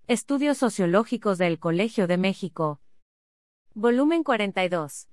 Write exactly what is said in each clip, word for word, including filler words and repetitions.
Estudios Sociológicos del Colegio de México. Volumen cuarenta y dos.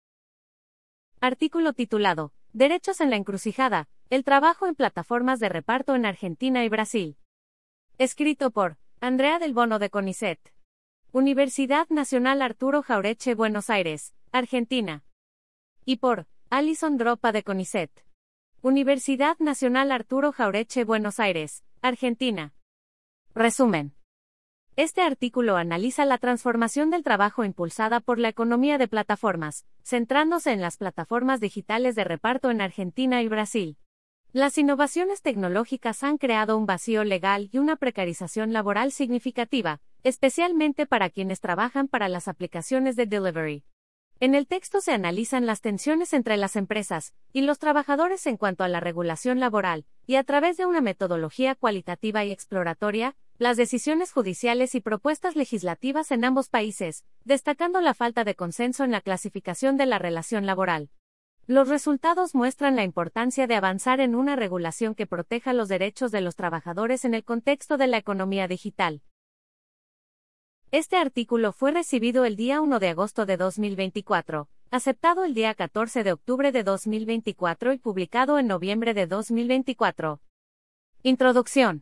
Artículo titulado, Derechos en la encrucijada, el trabajo en plataformas de reparto en Argentina y Brasil. Escrito por Andrea del Bono de CONICET. Universidad Nacional Arturo Jauretche, Buenos Aires, Argentina. Y por Alison Dropa de CONICET. Universidad Nacional Arturo Jauretche, Buenos Aires, Argentina. Resumen. Este artículo analiza la transformación del trabajo impulsada por la economía de plataformas, centrándose en las plataformas digitales de reparto en Argentina y Brasil. Las innovaciones tecnológicas han creado un vacío legal y una precarización laboral significativa, especialmente para quienes trabajan para las aplicaciones de delivery. En el texto se analizan las tensiones entre las empresas y los trabajadores en cuanto a la regulación laboral, y a través de una metodología cualitativa y exploratoria, las decisiones judiciales y propuestas legislativas en ambos países, destacando la falta de consenso en la clasificación de la relación laboral. Los resultados muestran la importancia de avanzar en una regulación que proteja los derechos de los trabajadores en el contexto de la economía digital. Este artículo fue recibido el día uno de agosto de dos mil veinticuatro, aceptado el día catorce de octubre de dos mil veinticuatro y publicado en noviembre de dos mil veinticuatro. Introducción.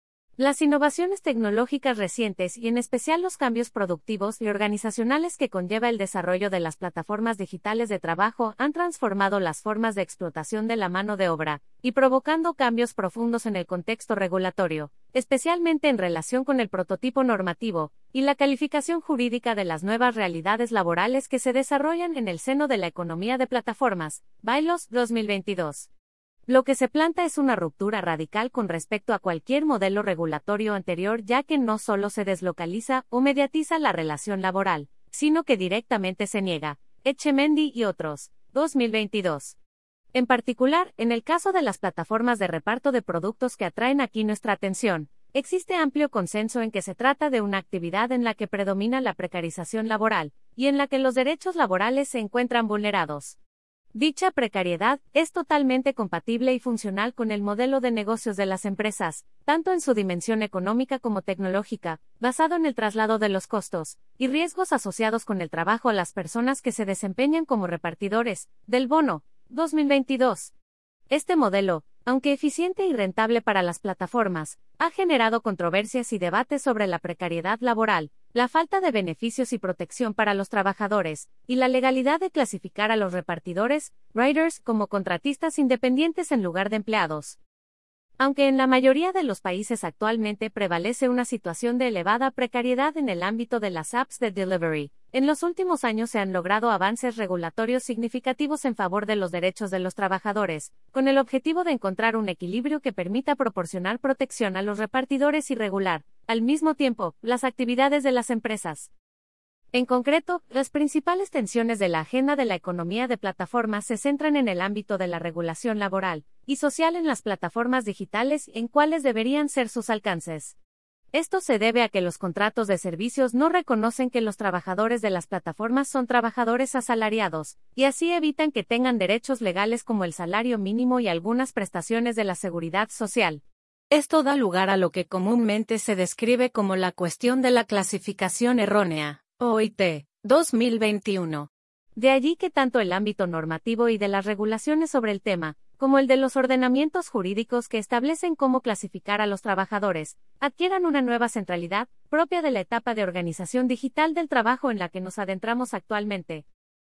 Las innovaciones tecnológicas recientes y en especial los cambios productivos y organizacionales que conlleva el desarrollo de las plataformas digitales de trabajo han transformado las formas de explotación de la mano de obra, y provocando cambios profundos en el contexto regulatorio, especialmente en relación con el prototipo normativo y la calificación jurídica de las nuevas realidades laborales que se desarrollan en el seno de la economía de plataformas, BYLOS dos mil veintidós. Lo que se planta es una ruptura radical con respecto a cualquier modelo regulatorio anterior, ya que no solo se deslocaliza o mediatiza la relación laboral, sino que directamente se niega. Etchemendy y otros, dos mil veintidós. En particular, en el caso de las plataformas de reparto de productos que atraen aquí nuestra atención, existe amplio consenso en que se trata de una actividad en la que predomina la precarización laboral, y en la que los derechos laborales se encuentran vulnerados. Dicha precariedad es totalmente compatible y funcional con el modelo de negocios de las empresas, tanto en su dimensión económica como tecnológica, basado en el traslado de los costos y riesgos asociados con el trabajo a las personas que se desempeñan como repartidores, del Bono, dos mil veintidós. Este modelo, aunque eficiente y rentable para las plataformas, ha generado controversias y debates sobre la precariedad laboral, la falta de beneficios y protección para los trabajadores, y la legalidad de clasificar a los repartidores, riders, como contratistas independientes en lugar de empleados. Aunque en la mayoría de los países actualmente prevalece una situación de elevada precariedad en el ámbito de las apps de delivery, en los últimos años se han logrado avances regulatorios significativos en favor de los derechos de los trabajadores, con el objetivo de encontrar un equilibrio que permita proporcionar protección a los repartidores y regular, al mismo tiempo, las actividades de las empresas. En concreto, las principales tensiones de la agenda de la economía de plataformas se centran en el ámbito de la regulación laboral y social en las plataformas digitales y en cuáles deberían ser sus alcances. Esto se debe a que los contratos de servicios no reconocen que los trabajadores de las plataformas son trabajadores asalariados, y así evitan que tengan derechos legales como el salario mínimo y algunas prestaciones de la seguridad social. Esto da lugar a lo que comúnmente se describe como la cuestión de la clasificación errónea, O I T, dos mil veintiuno. De allí que tanto el ámbito normativo y de las regulaciones sobre el tema, como el de los ordenamientos jurídicos que establecen cómo clasificar a los trabajadores, adquieran una nueva centralidad, propia de la etapa de organización digital del trabajo en la que nos adentramos actualmente.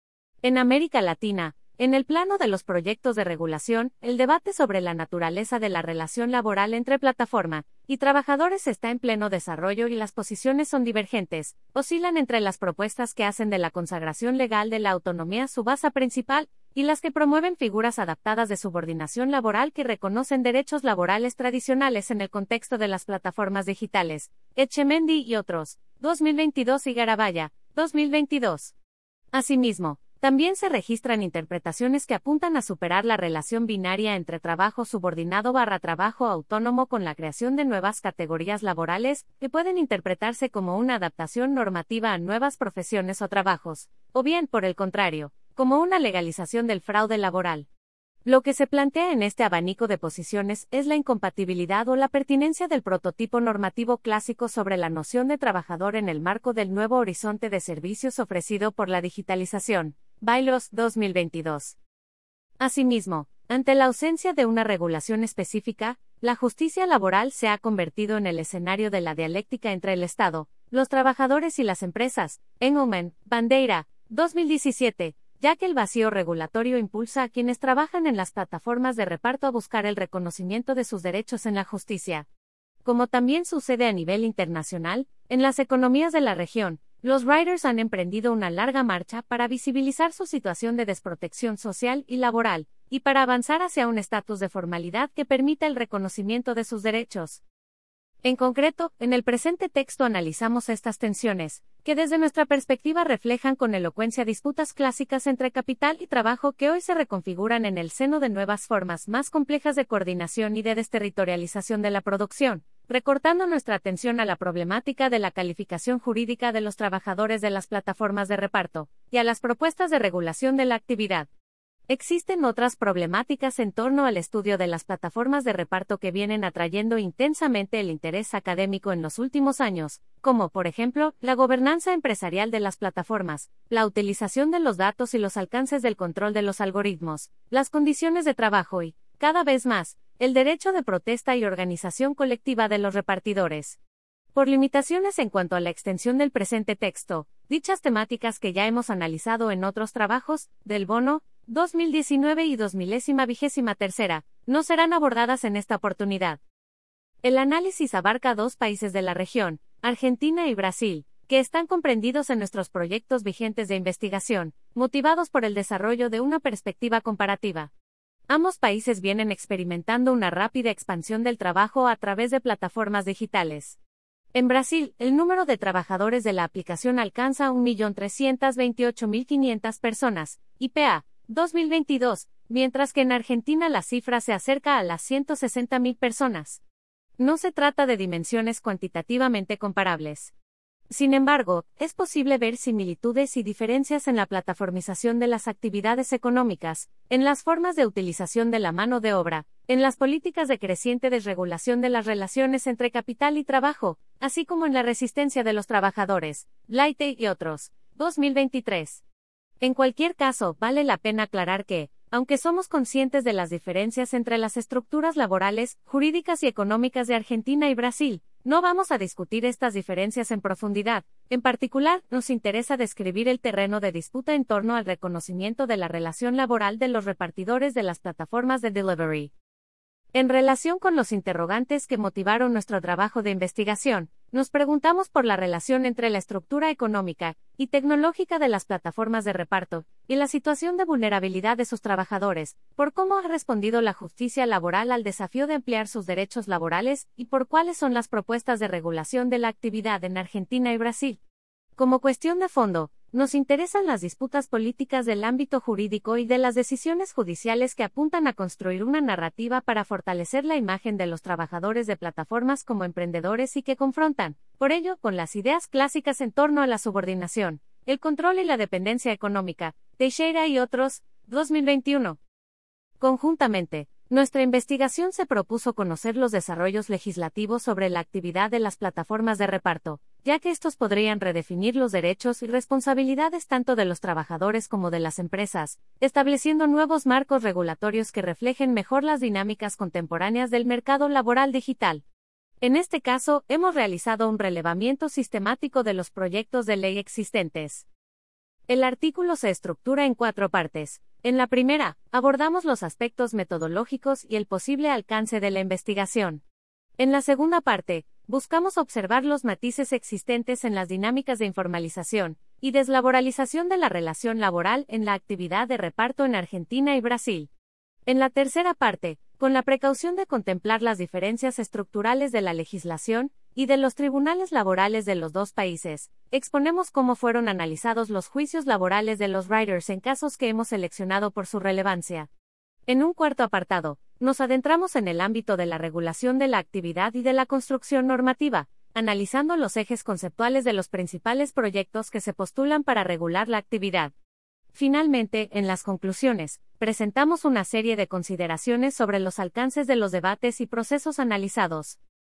En América Latina, en el plano de los proyectos de regulación, el debate sobre la naturaleza de la relación laboral entre plataforma y trabajadores está en pleno desarrollo y las posiciones son divergentes, oscilan entre las propuestas que hacen de la consagración legal de la autonomía su base principal, y las que promueven figuras adaptadas de subordinación laboral que reconocen derechos laborales tradicionales en el contexto de las plataformas digitales. Etchemendy y otros, dos mil veintidós y Garabaya, dos mil veintidós. Asimismo, también se registran interpretaciones que apuntan a superar la relación binaria entre trabajo subordinado barra trabajo autónomo con la creación de nuevas categorías laborales, que pueden interpretarse como una adaptación normativa a nuevas profesiones o trabajos, o bien, por el contrario, como una legalización del fraude laboral. Lo que se plantea en este abanico de posiciones es la incompatibilidad o la pertinencia del prototipo normativo clásico sobre la noción de trabajador en el marco del nuevo horizonte de servicios ofrecido por la digitalización, Bylaws dos mil veintidós. Asimismo, ante la ausencia de una regulación específica, la justicia laboral se ha convertido en el escenario de la dialéctica entre el Estado, los trabajadores y las empresas, Engelman, Bandeira, dos mil diecisiete, ya que el vacío regulatorio impulsa a quienes trabajan en las plataformas de reparto a buscar el reconocimiento de sus derechos en la justicia. Como también sucede a nivel internacional, en las economías de la región, los riders han emprendido una larga marcha para visibilizar su situación de desprotección social y laboral, y para avanzar hacia un estatus de formalidad que permita el reconocimiento de sus derechos. En concreto, en el presente texto analizamos estas tensiones, que desde nuestra perspectiva reflejan con elocuencia disputas clásicas entre capital y trabajo que hoy se reconfiguran en el seno de nuevas formas más complejas de coordinación y de desterritorialización de la producción, recortando nuestra atención a la problemática de la calificación jurídica de los trabajadores de las plataformas de reparto, y a las propuestas de regulación de la actividad. Existen otras problemáticas en torno al estudio de las plataformas de reparto que vienen atrayendo intensamente el interés académico en los últimos años, como, por ejemplo, la gobernanza empresarial de las plataformas, la utilización de los datos y los alcances del control de los algoritmos, las condiciones de trabajo y, cada vez más, el derecho de protesta y organización colectiva de los repartidores. Por limitaciones en cuanto a la extensión del presente texto, dichas temáticas que ya hemos analizado en otros trabajos, del bono, dos mil diecinueve y dos milésima vigésima tercera, no serán abordadas en esta oportunidad. El análisis abarca dos países de la región, Argentina y Brasil, que están comprendidos en nuestros proyectos vigentes de investigación, motivados por el desarrollo de una perspectiva comparativa. Ambos países vienen experimentando una rápida expansión del trabajo a través de plataformas digitales. En Brasil, el número de trabajadores de la aplicación alcanza un millón trescientas veintiocho mil quinientas personas, I P A, dos mil veintidós, mientras que en Argentina la cifra se acerca a las ciento sesenta mil personas. No se trata de dimensiones cuantitativamente comparables. Sin embargo, es posible ver similitudes y diferencias en la plataformización de las actividades económicas, en las formas de utilización de la mano de obra, en las políticas de creciente desregulación de las relaciones entre capital y trabajo, así como en la resistencia de los trabajadores, Leite y otros, dos mil veintitrés. En cualquier caso, vale la pena aclarar que, aunque somos conscientes de las diferencias entre las estructuras laborales, jurídicas y económicas de Argentina y Brasil, no vamos a discutir estas diferencias en profundidad. En particular, nos interesa describir el terreno de disputa en torno al reconocimiento de la relación laboral de los repartidores de las plataformas de delivery. En relación con los interrogantes que motivaron nuestro trabajo de investigación, nos preguntamos por la relación entre la estructura económica y tecnológica de las plataformas de reparto y la situación de vulnerabilidad de sus trabajadores, por cómo ha respondido la justicia laboral al desafío de ampliar sus derechos laborales y por cuáles son las propuestas de regulación de la actividad en Argentina y Brasil. Como cuestión de fondo, nos interesan las disputas políticas del ámbito jurídico y de las decisiones judiciales que apuntan a construir una narrativa para fortalecer la imagen de los trabajadores de plataformas como emprendedores y que confrontan, por ello, con las ideas clásicas en torno a la subordinación, el control y la dependencia económica, Teixeira y otros, dos mil veintiuno. Conjuntamente, nuestra investigación se propuso conocer los desarrollos legislativos sobre la actividad de las plataformas de reparto, ya que estos podrían redefinir los derechos y responsabilidades tanto de los trabajadores como de las empresas, estableciendo nuevos marcos regulatorios que reflejen mejor las dinámicas contemporáneas del mercado laboral digital. En este caso, hemos realizado un relevamiento sistemático de los proyectos de ley existentes. El artículo se estructura en cuatro partes. En la primera, abordamos los aspectos metodológicos y el posible alcance de la investigación. En la segunda parte, buscamos observar los matices existentes en las dinámicas de informalización y deslaboralización de la relación laboral en la actividad de reparto en Argentina y Brasil. En la tercera parte, con la precaución de contemplar las diferencias estructurales de la legislación y de los tribunales laborales de los dos países, exponemos cómo fueron analizados los juicios laborales de los riders en casos que hemos seleccionado por su relevancia. En un cuarto apartado, nos adentramos en el ámbito de la regulación de la actividad y de la construcción normativa, analizando los ejes conceptuales de los principales proyectos que se postulan para regular la actividad. Finalmente, en las conclusiones, presentamos una serie de consideraciones sobre los alcances de los debates y procesos analizados.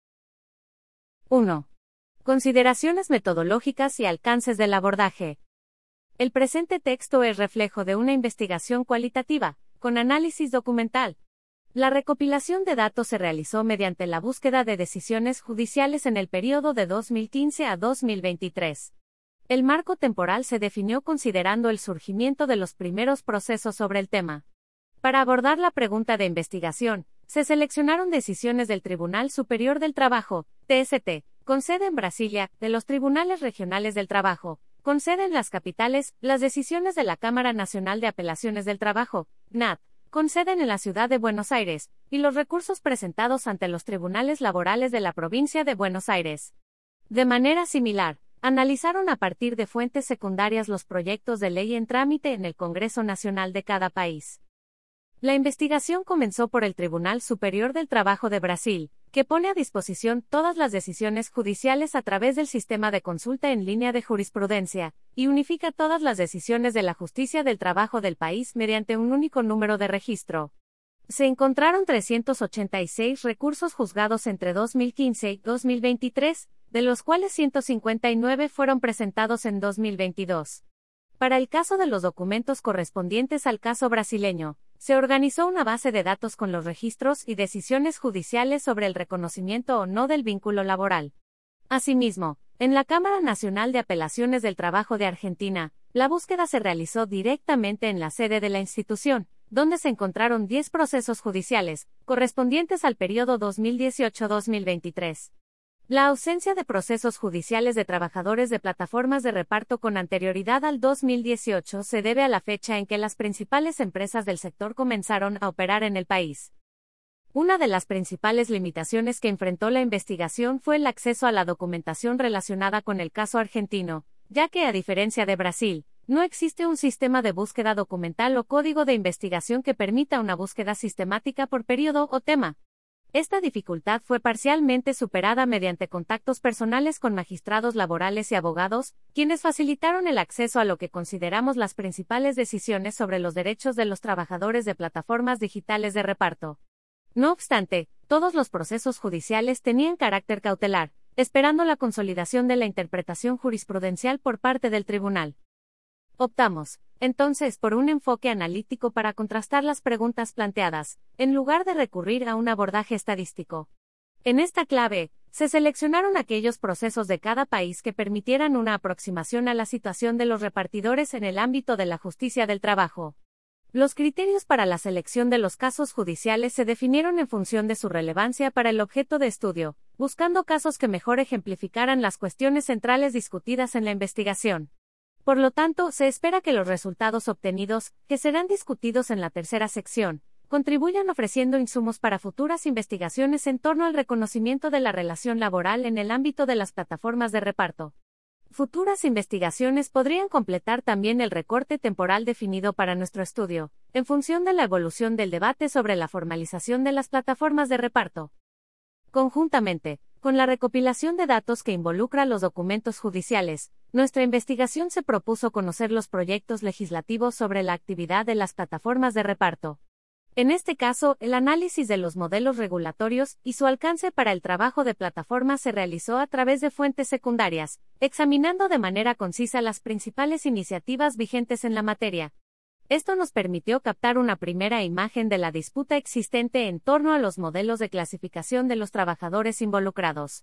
uno. Consideraciones metodológicas y alcances del abordaje. El presente texto es reflejo de una investigación cualitativa, con análisis documental. La recopilación de datos se realizó mediante la búsqueda de decisiones judiciales en el período de dos mil quince a dos mil veintitrés. El marco temporal se definió considerando el surgimiento de los primeros procesos sobre el tema. Para abordar la pregunta de investigación, se seleccionaron decisiones del Tribunal Superior del Trabajo, T S T, con sede en Brasilia, de los Tribunales Regionales del Trabajo, con sede en las capitales, las decisiones de la Cámara Nacional de Apelaciones del Trabajo, C N A T, con sede en la ciudad de Buenos Aires, y los recursos presentados ante los tribunales laborales de la provincia de Buenos Aires. De manera similar, analizaron a partir de fuentes secundarias los proyectos de ley en trámite en el Congreso Nacional de cada país. La investigación comenzó por el Tribunal Superior del Trabajo de Brasil, que pone a disposición todas las decisiones judiciales a través del sistema de consulta en línea de jurisprudencia, y unifica todas las decisiones de la justicia del trabajo del país mediante un único número de registro. Se encontraron trescientos ochenta y seis recursos juzgados entre dos mil quince y dos mil veintitrés, de los cuales ciento cincuenta y nueve fueron presentados en dos mil veintidós. Para el caso de los documentos correspondientes al caso brasileño, se organizó una base de datos con los registros y decisiones judiciales sobre el reconocimiento o no del vínculo laboral. Asimismo, en la Cámara Nacional de Apelaciones del Trabajo de Argentina, la búsqueda se realizó directamente en la sede de la institución, donde se encontraron diez procesos judiciales, correspondientes al periodo dos mil dieciocho a dos mil veintitrés. La ausencia de procesos judiciales de trabajadores de plataformas de reparto con anterioridad al dos mil dieciocho se debe a la fecha en que las principales empresas del sector comenzaron a operar en el país. Una de las principales limitaciones que enfrentó la investigación fue el acceso a la documentación relacionada con el caso argentino, ya que, a diferencia de Brasil, no existe un sistema de búsqueda documental o código de investigación que permita una búsqueda sistemática por periodo o tema. Esta dificultad fue parcialmente superada mediante contactos personales con magistrados laborales y abogados, quienes facilitaron el acceso a lo que consideramos las principales decisiones sobre los derechos de los trabajadores de plataformas digitales de reparto. No obstante, todos los procesos judiciales tenían carácter cautelar, esperando la consolidación de la interpretación jurisprudencial por parte del tribunal. Optamos, entonces, por un enfoque analítico para contrastar las preguntas planteadas, en lugar de recurrir a un abordaje estadístico. En esta clave, se seleccionaron aquellos procesos de cada país que permitieran una aproximación a la situación de los repartidores en el ámbito de la justicia del trabajo. Los criterios para la selección de los casos judiciales se definieron en función de su relevancia para el objeto de estudio, buscando casos que mejor ejemplificaran las cuestiones centrales discutidas en la investigación. Por lo tanto, se espera que los resultados obtenidos, que serán discutidos en la tercera sección, contribuyan ofreciendo insumos para futuras investigaciones en torno al reconocimiento de la relación laboral en el ámbito de las plataformas de reparto. Futuras investigaciones podrían completar también el recorte temporal definido para nuestro estudio, en función de la evolución del debate sobre la formalización de las plataformas de reparto. Conjuntamente, con la recopilación de datos que involucra los documentos judiciales, nuestra investigación se propuso conocer los proyectos legislativos sobre la actividad de las plataformas de reparto. En este caso, el análisis de los modelos regulatorios y su alcance para el trabajo de plataformas se realizó a través de fuentes secundarias, examinando de manera concisa las principales iniciativas vigentes en la materia. Esto nos permitió captar una primera imagen de la disputa existente en torno a los modelos de clasificación de los trabajadores involucrados.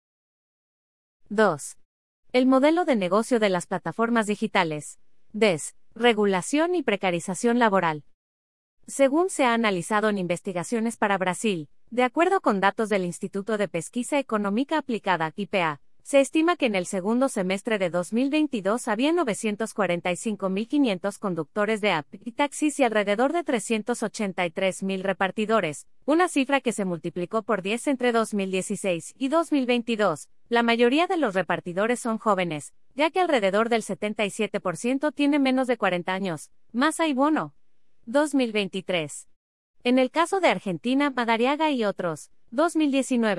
dos. El modelo de negocio de las plataformas digitales. Des. Regulación y precarización laboral. Según se ha analizado en investigaciones para Brasil, de acuerdo con datos del Instituto de Pesquisa Económica Aplicada, I P A, se estima que en el segundo semestre de dos mil veintidós había novecientos cuarenta y cinco mil quinientos conductores de app y taxis y alrededor de trescientos ochenta y tres mil repartidores, una cifra que se multiplicó por diez entre dos mil dieciséis y dos mil veintidós. La mayoría de los repartidores son jóvenes, ya que alrededor del setenta y siete por ciento tiene menos de cuarenta años. Massa y Bono. dos mil veintitrés. En el caso de Argentina, Madariaga y otros, dos mil diecinueve,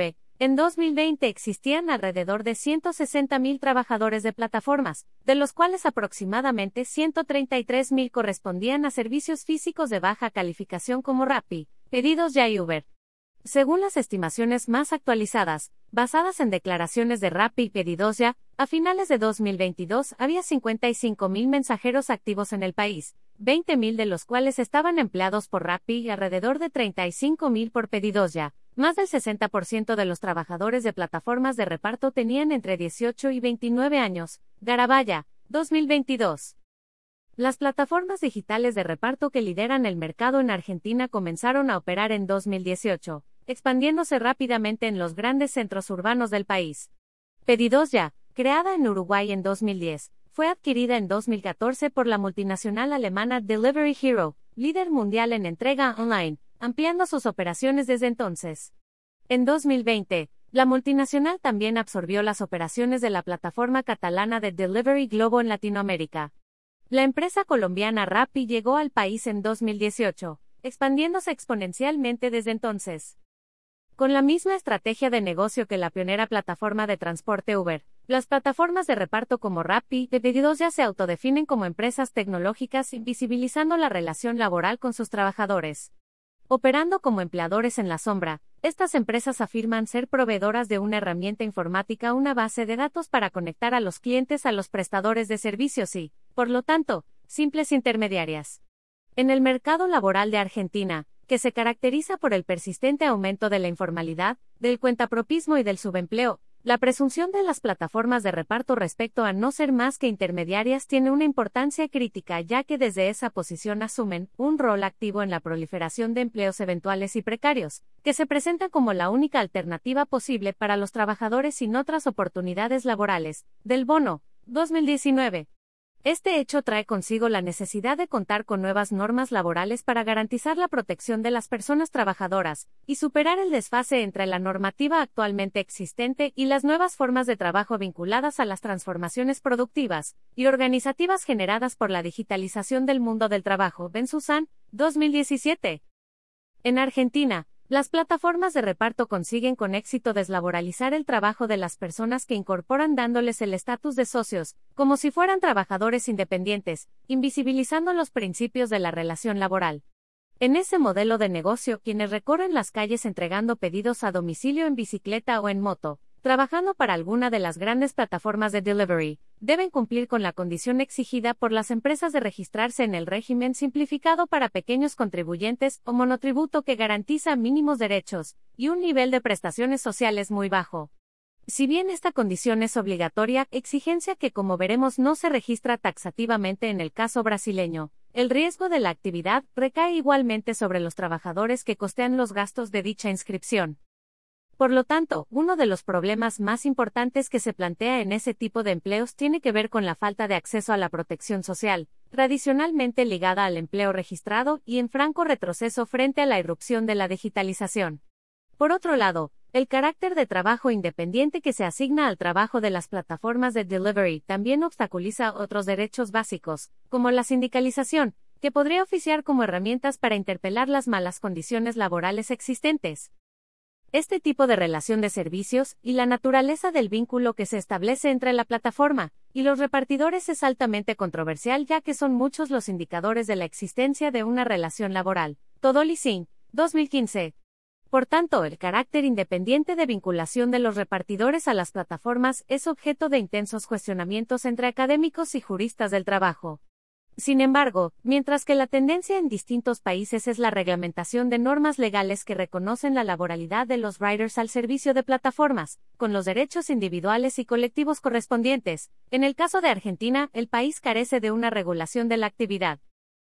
En dos mil veinte existían alrededor de ciento sesenta mil trabajadores de plataformas, de los cuales aproximadamente ciento treinta y tres mil correspondían a servicios físicos de baja calificación como Rappi, Pedidos Ya y Uber. Según las estimaciones más actualizadas, basadas en declaraciones de Rappi y Pedidos Ya, a finales de dos mil veintidós había cincuenta y cinco mil mensajeros activos en el país, veinte mil de los cuales estaban empleados por Rappi y alrededor de treinta y cinco mil por Pedidos Ya. Más del sesenta por ciento de los trabajadores de plataformas de reparto tenían entre dieciocho y veintinueve años. Garabaya, dos mil veintidós. Las plataformas digitales de reparto que lideran el mercado en Argentina comenzaron a operar en dos mil dieciocho, expandiéndose rápidamente en los grandes centros urbanos del país. Pedidos Ya, creada en Uruguay en dos mil diez, fue adquirida en dos mil catorce por la multinacional alemana Delivery Hero, líder mundial en entrega online, ampliando sus operaciones desde entonces. En dos mil veinte, la multinacional también absorbió las operaciones de la plataforma catalana de Delivery Globo en Latinoamérica. La empresa colombiana Rappi llegó al país en dos mil dieciocho, expandiéndose exponencialmente desde entonces. Con la misma estrategia de negocio que la pionera plataforma de transporte Uber, las plataformas de reparto como Rappi y Pedidos Ya se autodefinen como empresas tecnológicas, invisibilizando la relación laboral con sus trabajadores. Operando como empleadores en la sombra, estas empresas afirman ser proveedoras de una herramienta informática, una base de datos para conectar a los clientes a los prestadores de servicios y, por lo tanto, simples intermediarias. En el mercado laboral de Argentina, que se caracteriza por el persistente aumento de la informalidad, del cuentapropismo y del subempleo, la presunción de las plataformas de reparto respecto a no ser más que intermediarias tiene una importancia crítica, ya que desde esa posición asumen un rol activo en la proliferación de empleos eventuales y precarios, que se presentan como la única alternativa posible para los trabajadores sin otras oportunidades laborales. Del Bono, dos mil diecinueve. Este hecho trae consigo la necesidad de contar con nuevas normas laborales para garantizar la protección de las personas trabajadoras, y superar el desfase entre la normativa actualmente existente y las nuevas formas de trabajo vinculadas a las transformaciones productivas y organizativas generadas por la digitalización del mundo del trabajo. Ben Susan, dos mil diecisiete. En Argentina, las plataformas de reparto consiguen con éxito deslaboralizar el trabajo de las personas que incorporan dándoles el estatus de socios, como si fueran trabajadores independientes, invisibilizando los principios de la relación laboral. En ese modelo de negocio, quienes recorren las calles entregando pedidos a domicilio en bicicleta o en moto, trabajando para alguna de las grandes plataformas de delivery, deben cumplir con la condición exigida por las empresas de registrarse en el régimen simplificado para pequeños contribuyentes o monotributo que garantiza mínimos derechos y un nivel de prestaciones sociales muy bajo. Si bien esta condición es obligatoria, exigencia que como veremos no se registra taxativamente en el caso brasileño, el riesgo de la actividad recae igualmente sobre los trabajadores que costean los gastos de dicha inscripción. Por lo tanto, uno de los problemas más importantes que se plantea en ese tipo de empleos tiene que ver con la falta de acceso a la protección social, tradicionalmente ligada al empleo registrado y en franco retroceso frente a la irrupción de la digitalización. Por otro lado, el carácter de trabajo independiente que se asigna al trabajo de las plataformas de delivery también obstaculiza otros derechos básicos, como la sindicalización, que podría oficiar como herramientas para interpelar las malas condiciones laborales existentes. Este tipo de relación de servicios y la naturaleza del vínculo que se establece entre la plataforma y los repartidores es altamente controversial, ya que son muchos los indicadores de la existencia de una relación laboral. Todoli Singh, dos mil quince. Por tanto, el carácter independiente de vinculación de los repartidores a las plataformas es objeto de intensos cuestionamientos entre académicos y juristas del trabajo. Sin embargo, mientras que la tendencia en distintos países es la reglamentación de normas legales que reconocen la laboralidad de los riders al servicio de plataformas, con los derechos individuales y colectivos correspondientes, en el caso de Argentina, el país carece de una regulación de la actividad.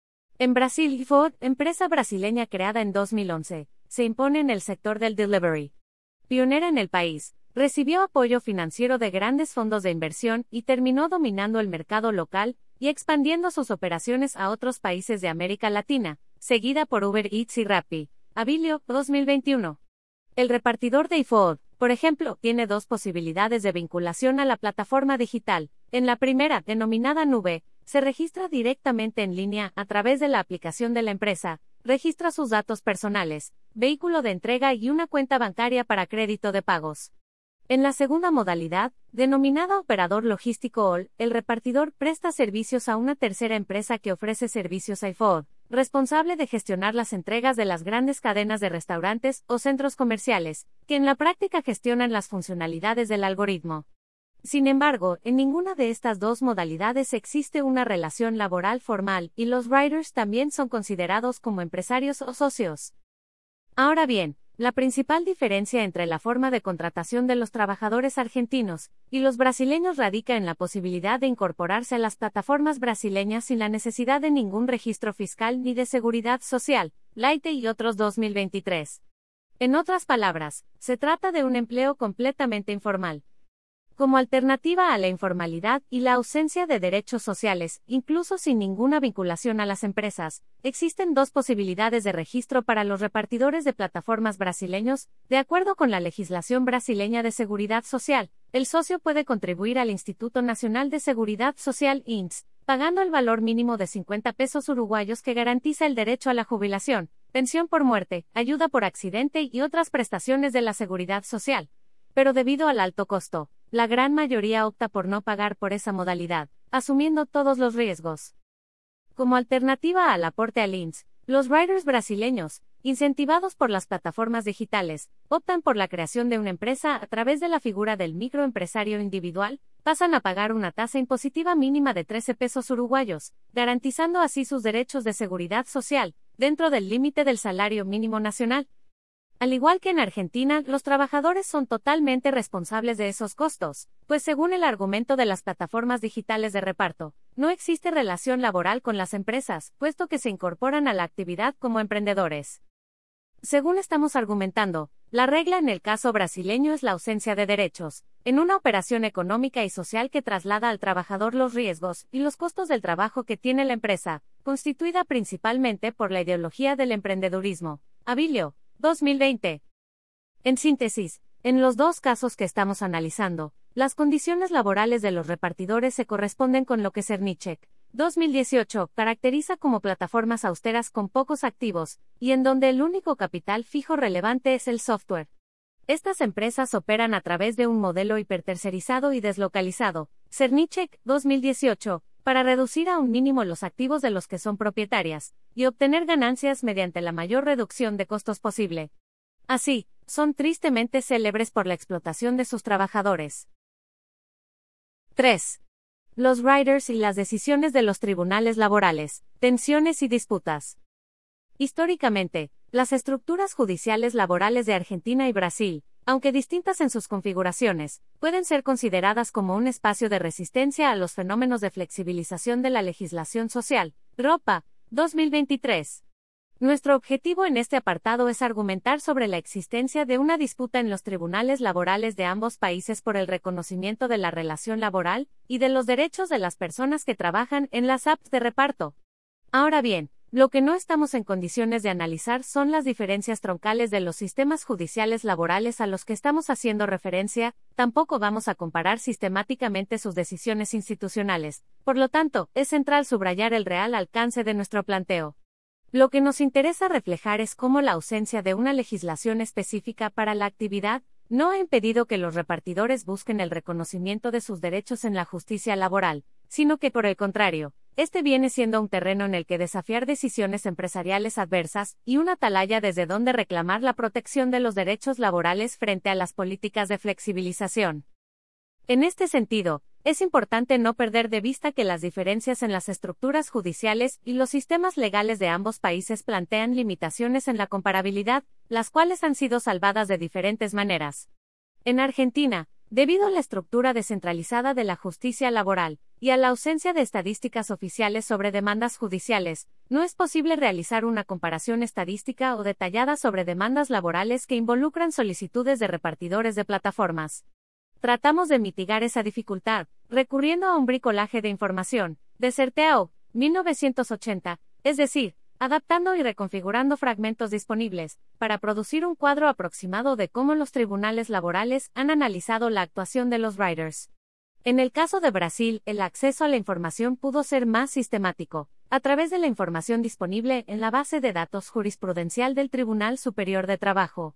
En Brasil, iFood, empresa brasileña creada en dos mil once, se impone en el sector del delivery. Pionera en el país, recibió apoyo financiero de grandes fondos de inversión y terminó dominando el mercado local y expandiendo sus operaciones a otros países de América Latina, seguida por Uber Eats y Rappi. Abilio, dos mil veintiuno. El repartidor de iFood, por ejemplo, tiene dos posibilidades de vinculación a la plataforma digital. En la primera, denominada nube, se registra directamente en línea a través de la aplicación de la empresa, registra sus datos personales, vehículo de entrega y una cuenta bancaria para crédito de pagos. En la segunda modalidad, denominada operador logístico O L, el repartidor presta servicios a una tercera empresa que ofrece servicios I F O D, responsable de gestionar las entregas de las grandes cadenas de restaurantes o centros comerciales, que en la práctica gestionan las funcionalidades del algoritmo. Sin embargo, en ninguna de estas dos modalidades existe una relación laboral formal y los riders también son considerados como empresarios o socios. Ahora bien, la principal diferencia entre la forma de contratación de los trabajadores argentinos y los brasileños radica en la posibilidad de incorporarse a las plataformas brasileñas sin la necesidad de ningún registro fiscal ni de seguridad social, Laite y otros dos mil veintitrés. En otras palabras, se trata de un empleo completamente informal. Como alternativa a la informalidad y la ausencia de derechos sociales, incluso sin ninguna vinculación a las empresas, existen dos posibilidades de registro para los repartidores de plataformas brasileños. De acuerdo con la legislación brasileña de seguridad social, el socio puede contribuir al Instituto Nacional de Seguridad Social I N S, pagando el valor mínimo de cincuenta pesos uruguayos que garantiza el derecho a la jubilación, pensión por muerte, ayuda por accidente y otras prestaciones de la seguridad social. Pero debido al alto costo, la gran mayoría opta por no pagar por esa modalidad, asumiendo todos los riesgos. Como alternativa al aporte al I N S, los riders brasileños, incentivados por las plataformas digitales, optan por la creación de una empresa a través de la figura del microempresario individual, pasan a pagar una tasa impositiva mínima de trece pesos uruguayos, garantizando así sus derechos de seguridad social, dentro del límite del salario mínimo nacional. Al igual que en Argentina, los trabajadores son totalmente responsables de esos costos, pues según el argumento de las plataformas digitales de reparto, no existe relación laboral con las empresas, puesto que se incorporan a la actividad como emprendedores. Según estamos argumentando, la regla en el caso brasileño es la ausencia de derechos, en una operación económica y social que traslada al trabajador los riesgos y los costos del trabajo que tiene la empresa, constituida principalmente por la ideología del emprendedurismo. Abilio, dos mil veinte. En síntesis, en los dos casos que estamos analizando, las condiciones laborales de los repartidores se corresponden con lo que Cernicek, dos mil dieciocho, caracteriza como plataformas austeras con pocos activos, y en donde el único capital fijo relevante es el software. Estas empresas operan a través de un modelo hipertercerizado y deslocalizado, Cernicek, dos mil dieciocho, para reducir a un mínimo los activos de los que son propietarias, y obtener ganancias mediante la mayor reducción de costos posible. Así, son tristemente célebres por la explotación de sus trabajadores. tres. Los riders y las decisiones de los tribunales laborales, tensiones y disputas. Históricamente, las estructuras judiciales laborales de Argentina y Brasil, aunque distintas en sus configuraciones, pueden ser consideradas como un espacio de resistencia a los fenómenos de flexibilización de la legislación social. Ropa, dos mil veintitrés. Nuestro objetivo en este apartado es argumentar sobre la existencia de una disputa en los tribunales laborales de ambos países por el reconocimiento de la relación laboral y de los derechos de las personas que trabajan en las apps de reparto. Ahora bien, lo que no estamos en condiciones de analizar son las diferencias troncales de los sistemas judiciales laborales a los que estamos haciendo referencia, tampoco vamos a comparar sistemáticamente sus decisiones institucionales, por lo tanto, es central subrayar el real alcance de nuestro planteo. Lo que nos interesa reflejar es cómo la ausencia de una legislación específica para la actividad no ha impedido que los repartidores busquen el reconocimiento de sus derechos en la justicia laboral, sino que por el contrario, este viene siendo un terreno en el que desafiar decisiones empresariales adversas y una atalaya desde donde reclamar la protección de los derechos laborales frente a las políticas de flexibilización. En este sentido, es importante no perder de vista que las diferencias en las estructuras judiciales y los sistemas legales de ambos países plantean limitaciones en la comparabilidad, las cuales han sido salvadas de diferentes maneras. En Argentina, debido a la estructura descentralizada de la justicia laboral y a la ausencia de estadísticas oficiales sobre demandas judiciales, no es posible realizar una comparación estadística o detallada sobre demandas laborales que involucran solicitudes de repartidores de plataformas. Tratamos de mitigar esa dificultad, recurriendo a un bricolaje de información, de Certeo, mil novecientos ochenta, es decir, adaptando y reconfigurando fragmentos disponibles, para producir un cuadro aproximado de cómo los tribunales laborales han analizado la actuación de los riders. En el caso de Brasil, el acceso a la información pudo ser más sistemático, a través de la información disponible en la base de datos jurisprudencial del Tribunal Superior de Trabajo.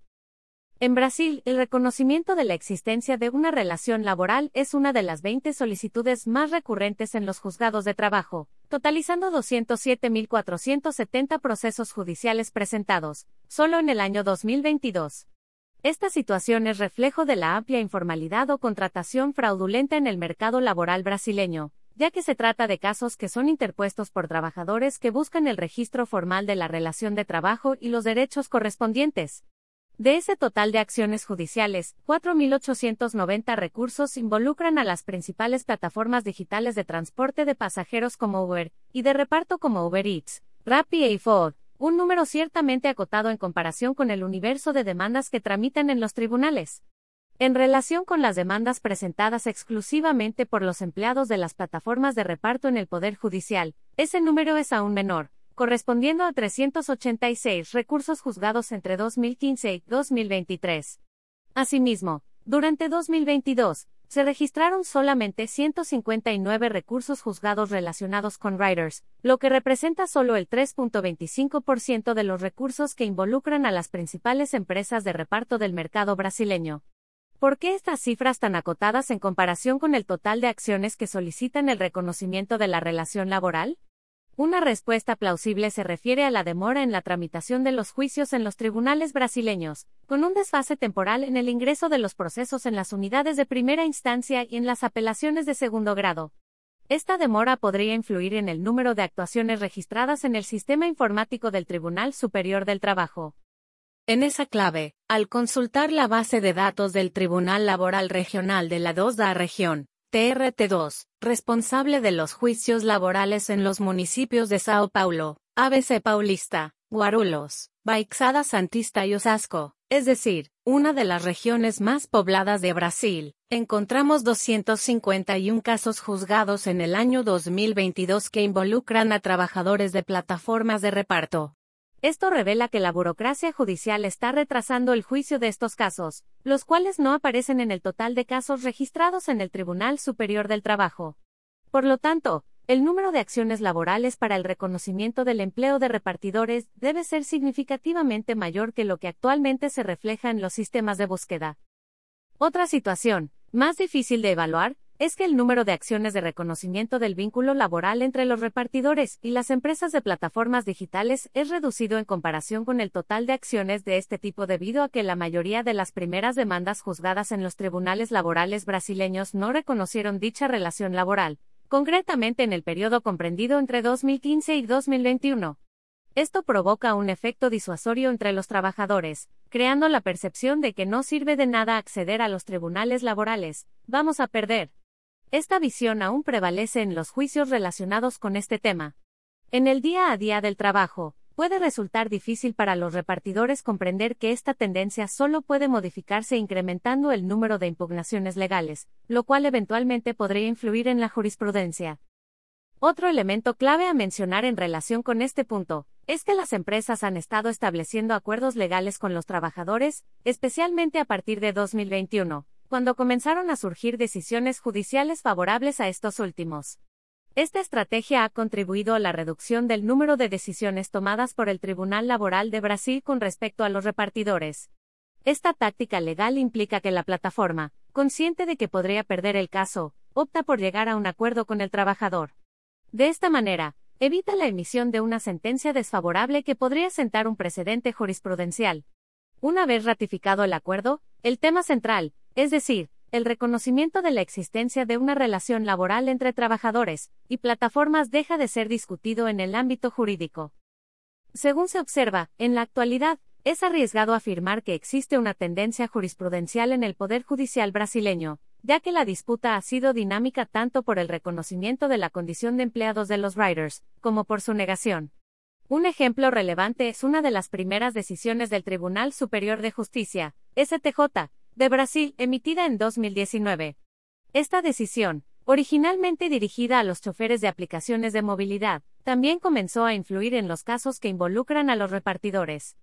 En Brasil, el reconocimiento de la existencia de una relación laboral es una de las veinte solicitudes más recurrentes en los juzgados de trabajo, totalizando doscientos siete mil cuatrocientos setenta procesos judiciales presentados, solo en el año dos mil veintidós. Esta situación es reflejo de la amplia informalidad o contratación fraudulenta en el mercado laboral brasileño, ya que se trata de casos que son interpuestos por trabajadores que buscan el registro formal de la relación de trabajo y los derechos correspondientes. De ese total de acciones judiciales, cuatro mil ochocientos noventa recursos involucran a las principales plataformas digitales de transporte de pasajeros como Uber, y de reparto como Uber Eats, Rappi e iFood, un número ciertamente acotado en comparación con el universo de demandas que tramitan en los tribunales. En relación con las demandas presentadas exclusivamente por los empleados de las plataformas de reparto en el Poder Judicial, ese número es aún menor, correspondiendo a trescientos ochenta y seis recursos juzgados entre dos mil quince y dos mil veintitrés. Asimismo, durante dos mil veintidós, se registraron solamente ciento cincuenta y nueve recursos juzgados relacionados con riders, lo que representa solo el tres punto veinticinco por ciento de los recursos que involucran a las principales empresas de reparto del mercado brasileño. ¿Por qué estas cifras tan acotadas en comparación con el total de acciones que solicitan el reconocimiento de la relación laboral? Una respuesta plausible se refiere a la demora en la tramitación de los juicios en los tribunales brasileños, con un desfase temporal en el ingreso de los procesos en las unidades de primera instancia y en las apelaciones de segundo grado. Esta demora podría influir en el número de actuaciones registradas en el sistema informático del Tribunal Superior del Trabajo. En esa clave, al consultar la base de datos del Tribunal Laboral Regional de la dos da Región, T R T dos, responsable de los juicios laborales en los municipios de São Paulo, A B C Paulista, Guarulhos, Baixada Santista y Osasco, es decir, una de las regiones más pobladas de Brasil, encontramos doscientos cincuenta y uno casos juzgados en el año dos mil veintidós que involucran a trabajadores de plataformas de reparto. Esto revela que la burocracia judicial está retrasando el juicio de estos casos, los cuales no aparecen en el total de casos registrados en el Tribunal Superior del Trabajo. Por lo tanto, el número de acciones laborales para el reconocimiento del empleo de repartidores debe ser significativamente mayor que lo que actualmente se refleja en los sistemas de búsqueda. Otra situación, más difícil de evaluar, es que el número de acciones de reconocimiento del vínculo laboral entre los repartidores y las empresas de plataformas digitales es reducido en comparación con el total de acciones de este tipo debido a que la mayoría de las primeras demandas juzgadas en los tribunales laborales brasileños no reconocieron dicha relación laboral, concretamente en el periodo comprendido entre dos mil quince y dos mil veintiuno. Esto provoca un efecto disuasorio entre los trabajadores, creando la percepción de que no sirve de nada acceder a los tribunales laborales, vamos a perder. Esta visión aún prevalece en los juicios relacionados con este tema. En el día a día del trabajo, puede resultar difícil para los repartidores comprender que esta tendencia solo puede modificarse incrementando el número de impugnaciones legales, lo cual eventualmente podría influir en la jurisprudencia. Otro elemento clave a mencionar en relación con este punto, es que las empresas han estado estableciendo acuerdos legales con los trabajadores, especialmente a partir de dos mil veintiuno. Cuando comenzaron a surgir decisiones judiciales favorables a estos últimos. Esta estrategia ha contribuido a la reducción del número de decisiones tomadas por el Tribunal Laboral de Brasil con respecto a los repartidores. Esta táctica legal implica que la plataforma, consciente de que podría perder el caso, opta por llegar a un acuerdo con el trabajador. De esta manera, evita la emisión de una sentencia desfavorable que podría sentar un precedente jurisprudencial. Una vez ratificado el acuerdo, el tema central, es decir, el reconocimiento de la existencia de una relación laboral entre trabajadores y plataformas deja de ser discutido en el ámbito jurídico. Según se observa, en la actualidad, es arriesgado afirmar que existe una tendencia jurisprudencial en el Poder Judicial brasileño, ya que la disputa ha sido dinámica tanto por el reconocimiento de la condición de empleados de los riders, como por su negación. Un ejemplo relevante es una de las primeras decisiones del Tribunal Superior de Justicia, S T J, de Brasil, emitida en dos mil diecinueve. Esta decisión, originalmente dirigida a los choferes de aplicaciones de movilidad, también comenzó a influir en los casos que involucran a los repartidores.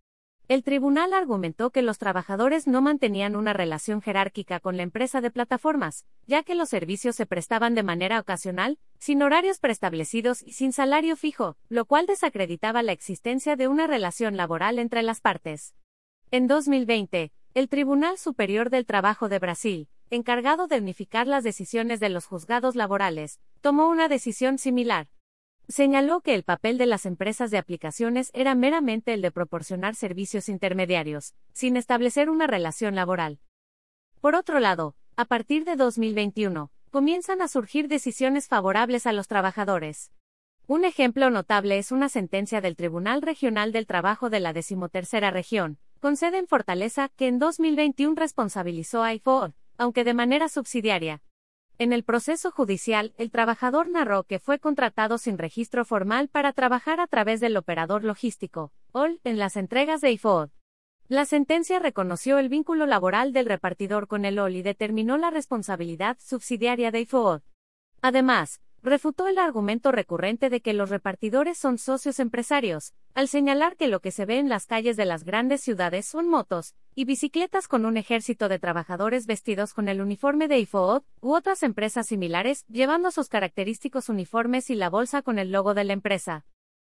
El tribunal argumentó que los trabajadores no mantenían una relación jerárquica con la empresa de plataformas, ya que los servicios se prestaban de manera ocasional, sin horarios preestablecidos y sin salario fijo, lo cual desacreditaba la existencia de una relación laboral entre las partes. En dos mil veinte, el Tribunal Superior del Trabajo de Brasil, encargado de unificar las decisiones de los juzgados laborales, tomó una decisión similar. Señaló que el papel de las empresas de aplicaciones era meramente el de proporcionar servicios intermediarios, sin establecer una relación laboral. Por otro lado, a partir de dos mil veintiuno, comienzan a surgir decisiones favorables a los trabajadores. Un ejemplo notable es una sentencia del Tribunal Regional del Trabajo de la decimotercera región, con sede en Fortaleza, que en dos mil veintiuno responsabilizó a iFood, aunque de manera subsidiaria. En el proceso judicial, el trabajador narró que fue contratado sin registro formal para trabajar a través del operador logístico, O L, en las entregas de iFood. La sentencia reconoció el vínculo laboral del repartidor con el O L y determinó la responsabilidad subsidiaria de iFood. Además, refutó el argumento recurrente de que los repartidores son socios empresarios, al señalar que lo que se ve en las calles de las grandes ciudades son motos y bicicletas con un ejército de trabajadores vestidos con el uniforme de iFood u otras empresas similares, llevando sus característicos uniformes y la bolsa con el logo de la empresa.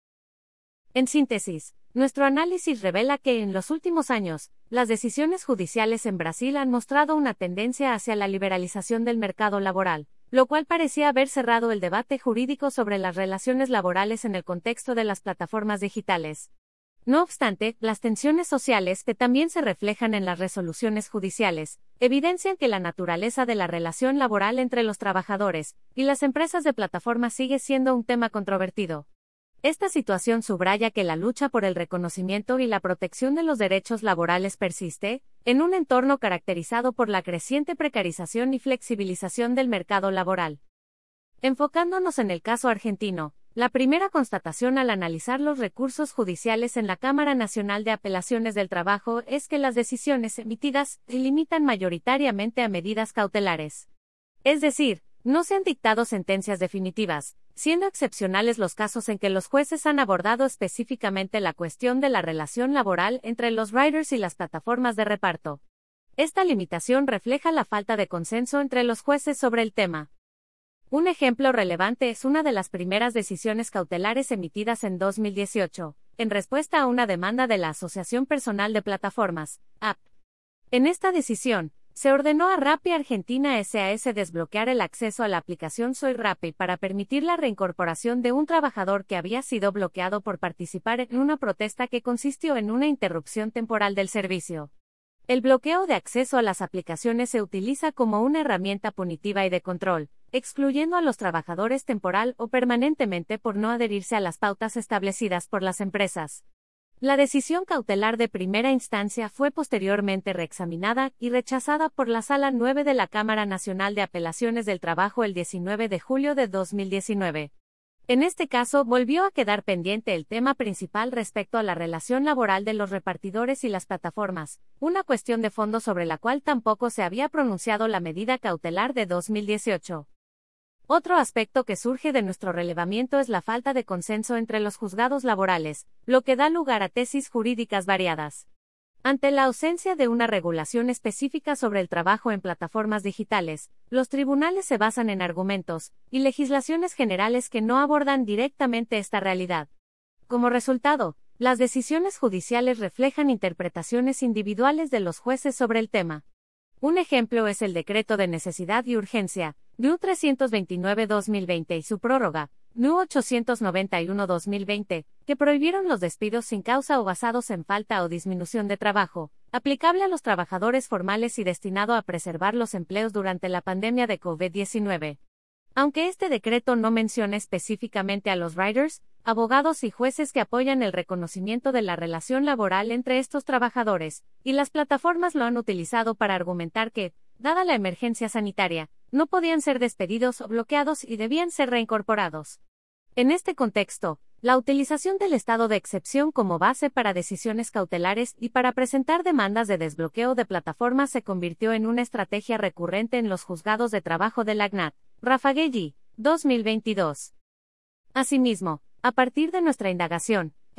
En síntesis, nuestro análisis revela que en los últimos años, las decisiones judiciales en Brasil han mostrado una tendencia hacia la liberalización del mercado laboral, lo cual parecía haber cerrado el debate jurídico sobre las relaciones laborales en el contexto de las plataformas digitales. No obstante, las tensiones sociales, que también se reflejan en las resoluciones judiciales, evidencian que la naturaleza de la relación laboral entre los trabajadores y las empresas de plataformas sigue siendo un tema controvertido. Esta situación subraya que la lucha por el reconocimiento y la protección de los derechos laborales persiste, en un entorno caracterizado por la creciente precarización y flexibilización del mercado laboral. Enfocándonos en el caso argentino, la primera constatación al analizar los recursos judiciales en la Cámara Nacional de Apelaciones del Trabajo es que las decisiones emitidas se limitan mayoritariamente a medidas cautelares. Es decir, no se han dictado sentencias definitivas, siendo excepcionales los casos en que los jueces han abordado específicamente la cuestión de la relación laboral entre los riders y las plataformas de reparto. Esta limitación refleja la falta de consenso entre los jueces sobre el tema. Un ejemplo relevante es una de las primeras decisiones cautelares emitidas en dos mil dieciocho, en respuesta a una demanda de la Asociación Personal de Plataformas, A P. En esta decisión, se ordenó a Rappi Argentina S A S desbloquear el acceso a la aplicación Soy Rappi para permitir la reincorporación de un trabajador que había sido bloqueado por participar en una protesta que consistió en una interrupción temporal del servicio. El bloqueo de acceso a las aplicaciones se utiliza como una herramienta punitiva y de control, excluyendo a los trabajadores temporal o permanentemente por no adherirse a las pautas establecidas por las empresas. La decisión cautelar de primera instancia fue posteriormente reexaminada y rechazada por la Sala nueve de la Cámara Nacional de Apelaciones del Trabajo el diecinueve de julio de dos mil diecinueve. En este caso volvió a quedar pendiente el tema principal respecto a la relación laboral de los repartidores y las plataformas, una cuestión de fondo sobre la cual tampoco se había pronunciado la medida cautelar de dos mil dieciocho. Otro aspecto que surge de nuestro relevamiento es la falta de consenso entre los juzgados laborales, lo que da lugar a tesis jurídicas variadas. Ante la ausencia de una regulación específica sobre el trabajo en plataformas digitales, los tribunales se basan en argumentos y legislaciones generales que no abordan directamente esta realidad. Como resultado, las decisiones judiciales reflejan interpretaciones individuales de los jueces sobre el tema. Un ejemplo es el Decreto de Necesidad y Urgencia, N U trescientos veintinueve guion dos mil veinte y su prórroga, N U ochocientos noventa y uno guion dos mil veinte, que prohibieron los despidos sin causa o basados en falta o disminución de trabajo, aplicable a los trabajadores formales y destinado a preservar los empleos durante la pandemia de COVID diecinueve. Aunque este decreto no menciona específicamente a los riders, abogados y jueces que apoyan el reconocimiento de la relación laboral entre estos trabajadores, y las plataformas lo han utilizado para argumentar que, dada la emergencia sanitaria, no podían ser despedidos o bloqueados y debían ser reincorporados. En este contexto, la utilización del estado de excepción como base para decisiones cautelares y para presentar demandas de desbloqueo de plataformas se convirtió en una estrategia recurrente en los juzgados de trabajo de la C N A T, Raffagelli, dos mil veintidós. Asimismo, a partir de nuestra indagación,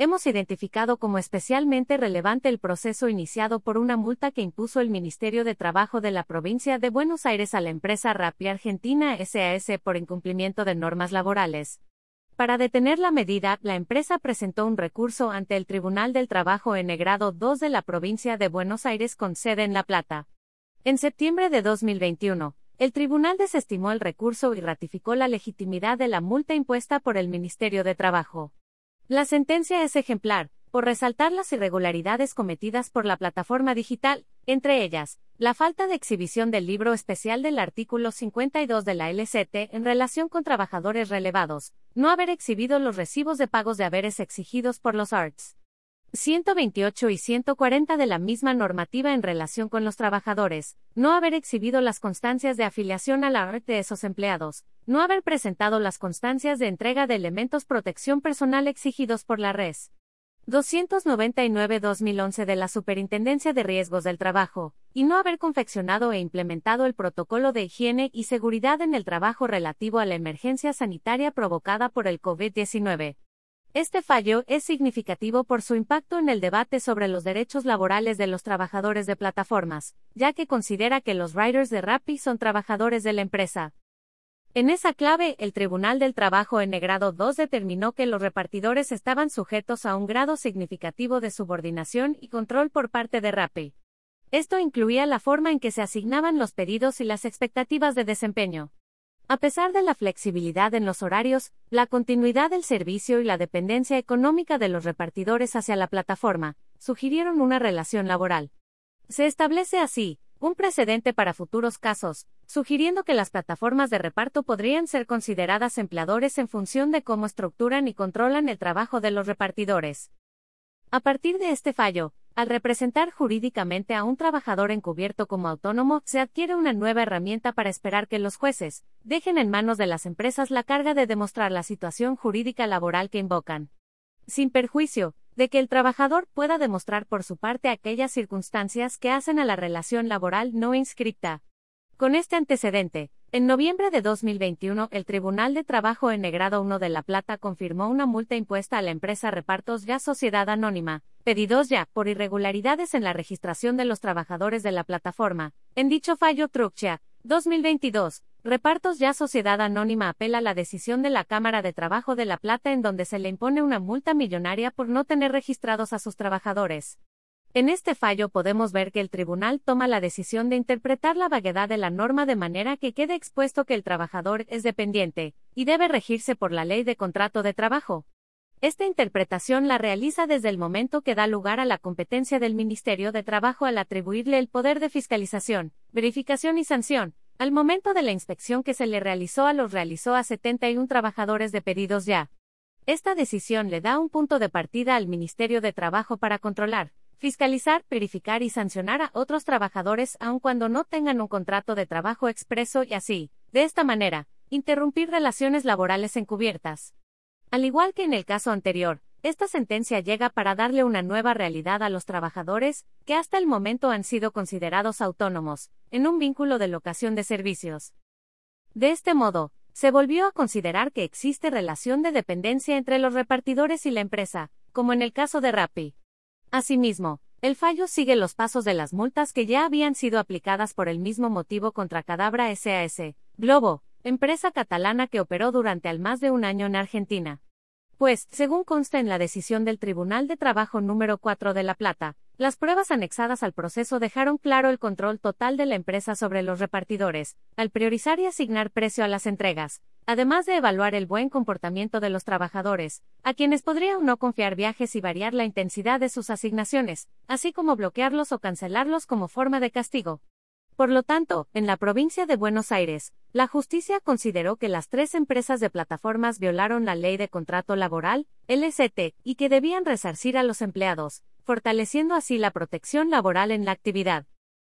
hemos identificado como especialmente relevante el proceso iniciado por una multa que impuso el Ministerio de Trabajo de la Provincia de Buenos Aires a la empresa Rappi Argentina S A S por incumplimiento de normas laborales. Para detener la medida, la empresa presentó un recurso ante el Tribunal del Trabajo en el grado dos de la Provincia de Buenos Aires con sede en La Plata. En septiembre de dos mil veintiuno, el tribunal desestimó el recurso y ratificó la legitimidad de la multa impuesta por el Ministerio de Trabajo. La sentencia es ejemplar, por resaltar las irregularidades cometidas por la plataforma digital, entre ellas, la falta de exhibición del libro especial del artículo cincuenta y dos de la L C T en relación con trabajadores relevados, no haber exhibido los recibos de pagos de haberes exigidos por los arts. ciento veintiocho y ciento cuarenta de la misma normativa en relación con los trabajadores, no haber exhibido las constancias de afiliación a la A R T de esos empleados, no haber presentado las constancias de entrega de elementos protección personal exigidos por la Res. doscientos noventa y nueve barra dos mil once de la Superintendencia de Riesgos del Trabajo, y no haber confeccionado e implementado el protocolo de higiene y seguridad en el trabajo relativo a la emergencia sanitaria provocada por el COVID diecinueve. Este fallo es significativo por su impacto en el debate sobre los derechos laborales de los trabajadores de plataformas, ya que considera que los riders de Rappi son trabajadores de la empresa. En esa clave, el Tribunal del Trabajo en el grado dos determinó que los repartidores estaban sujetos a un grado significativo de subordinación y control por parte de Rappi. Esto incluía la forma en que se asignaban los pedidos y las expectativas de desempeño. A pesar de la flexibilidad en los horarios, la continuidad del servicio y la dependencia económica de los repartidores hacia la plataforma, sugirieron una relación laboral. Se establece así un precedente para futuros casos, sugiriendo que las plataformas de reparto podrían ser consideradas empleadores en función de cómo estructuran y controlan el trabajo de los repartidores. A partir de este fallo, al representar jurídicamente a un trabajador encubierto como autónomo, se adquiere una nueva herramienta para esperar que los jueces dejen en manos de las empresas la carga de demostrar la situación jurídica laboral que invocan, sin perjuicio de que el trabajador pueda demostrar por su parte aquellas circunstancias que hacen a la relación laboral no inscripta. Con este antecedente, en noviembre de dos mil veintiuno, el Tribunal de Trabajo en el grado uno de La Plata confirmó una multa impuesta a la empresa Repartos Ya Sociedad Anónima, Pedidos Ya, por irregularidades en la registración de los trabajadores de la plataforma. En dicho fallo Trucchia, dos mil veintidós, Repartos Ya Sociedad Anónima apela la decisión de la Cámara de Trabajo de La Plata en donde se le impone una multa millonaria por no tener registrados a sus trabajadores. En este fallo podemos ver que el tribunal toma la decisión de interpretar la vaguedad de la norma de manera que quede expuesto que el trabajador es dependiente, y debe regirse por la ley de contrato de trabajo. Esta interpretación la realiza desde el momento que da lugar a la competencia del Ministerio de Trabajo al atribuirle el poder de fiscalización, verificación y sanción, al momento de la inspección que se le realizó a los realizó a setenta y uno trabajadores de Pedidos Ya. Esta decisión le da un punto de partida al Ministerio de Trabajo para controlar, fiscalizar, verificar y sancionar a otros trabajadores aun cuando no tengan un contrato de trabajo expreso y así, de esta manera, interrumpir relaciones laborales encubiertas. Al igual que en el caso anterior, esta sentencia llega para darle una nueva realidad a los trabajadores, que hasta el momento han sido considerados autónomos, en un vínculo de locación de servicios. De este modo, se volvió a considerar que existe relación de dependencia entre los repartidores y la empresa, como en el caso de Rappi. Asimismo, el fallo sigue los pasos de las multas que ya habían sido aplicadas por el mismo motivo contra Cadabra S A S, Globo, empresa catalana que operó durante al más de un año en Argentina. Pues, según consta en la decisión del Tribunal de Trabajo número cuatro de La Plata, las pruebas anexadas al proceso dejaron claro el control total de la empresa sobre los repartidores, al priorizar y asignar precio a las entregas, además de evaluar el buen comportamiento de los trabajadores, a quienes podrían no confiar viajes y variar la intensidad de sus asignaciones, así como bloquearlos o cancelarlos como forma de castigo. Por lo tanto, en la provincia de Buenos Aires, la justicia consideró que las tres empresas de plataformas violaron la Ley de Contrato Laboral, L C T, y que debían resarcir a los empleados, fortaleciendo así la protección laboral en la actividad.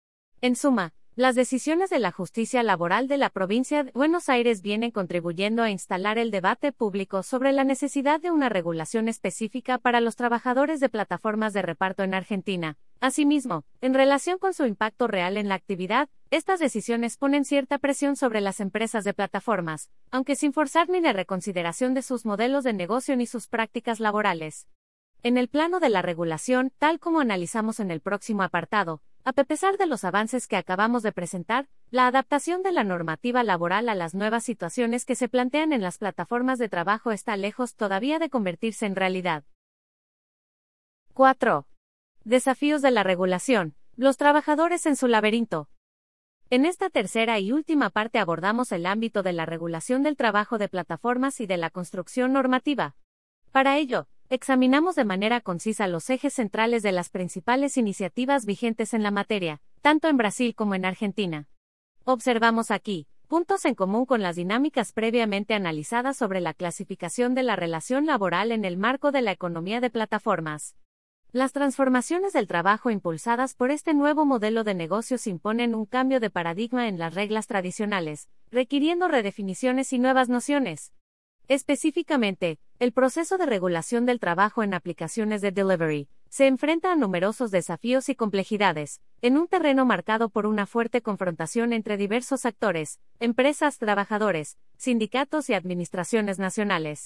En suma, las decisiones de la justicia laboral de la provincia de Buenos Aires vienen contribuyendo a instalar el debate público sobre la necesidad de una regulación específica para los trabajadores de plataformas de reparto en Argentina. Asimismo, en relación con su impacto real en la actividad, estas decisiones ponen cierta presión sobre las empresas de plataformas, aunque sin forzar ni la reconsideración de sus modelos de negocio ni sus prácticas laborales. En el plano de la regulación, tal como analizamos en el próximo apartado, a pesar de los avances que acabamos de presentar, la adaptación de la normativa laboral a las nuevas situaciones que se plantean en las plataformas de trabajo está lejos todavía de convertirse en realidad. cuatro. Desafíos de la regulación. Los trabajadores en su laberinto. En esta tercera y última parte abordamos el ámbito de la regulación del trabajo de plataformas y de la construcción normativa. Para ello, examinamos de manera concisa los ejes centrales de las principales iniciativas vigentes en la materia, tanto en Brasil como en Argentina. Observamos aquí puntos en común con las dinámicas previamente analizadas sobre la clasificación de la relación laboral en el marco de la economía de plataformas. Las transformaciones del trabajo impulsadas por este nuevo modelo de negocios imponen un cambio de paradigma en las reglas tradicionales, requiriendo redefiniciones y nuevas nociones. Específicamente, el proceso de regulación del trabajo en aplicaciones de delivery se enfrenta a numerosos desafíos y complejidades, en un terreno marcado por una fuerte confrontación entre diversos actores, empresas, trabajadores, sindicatos y administraciones nacionales.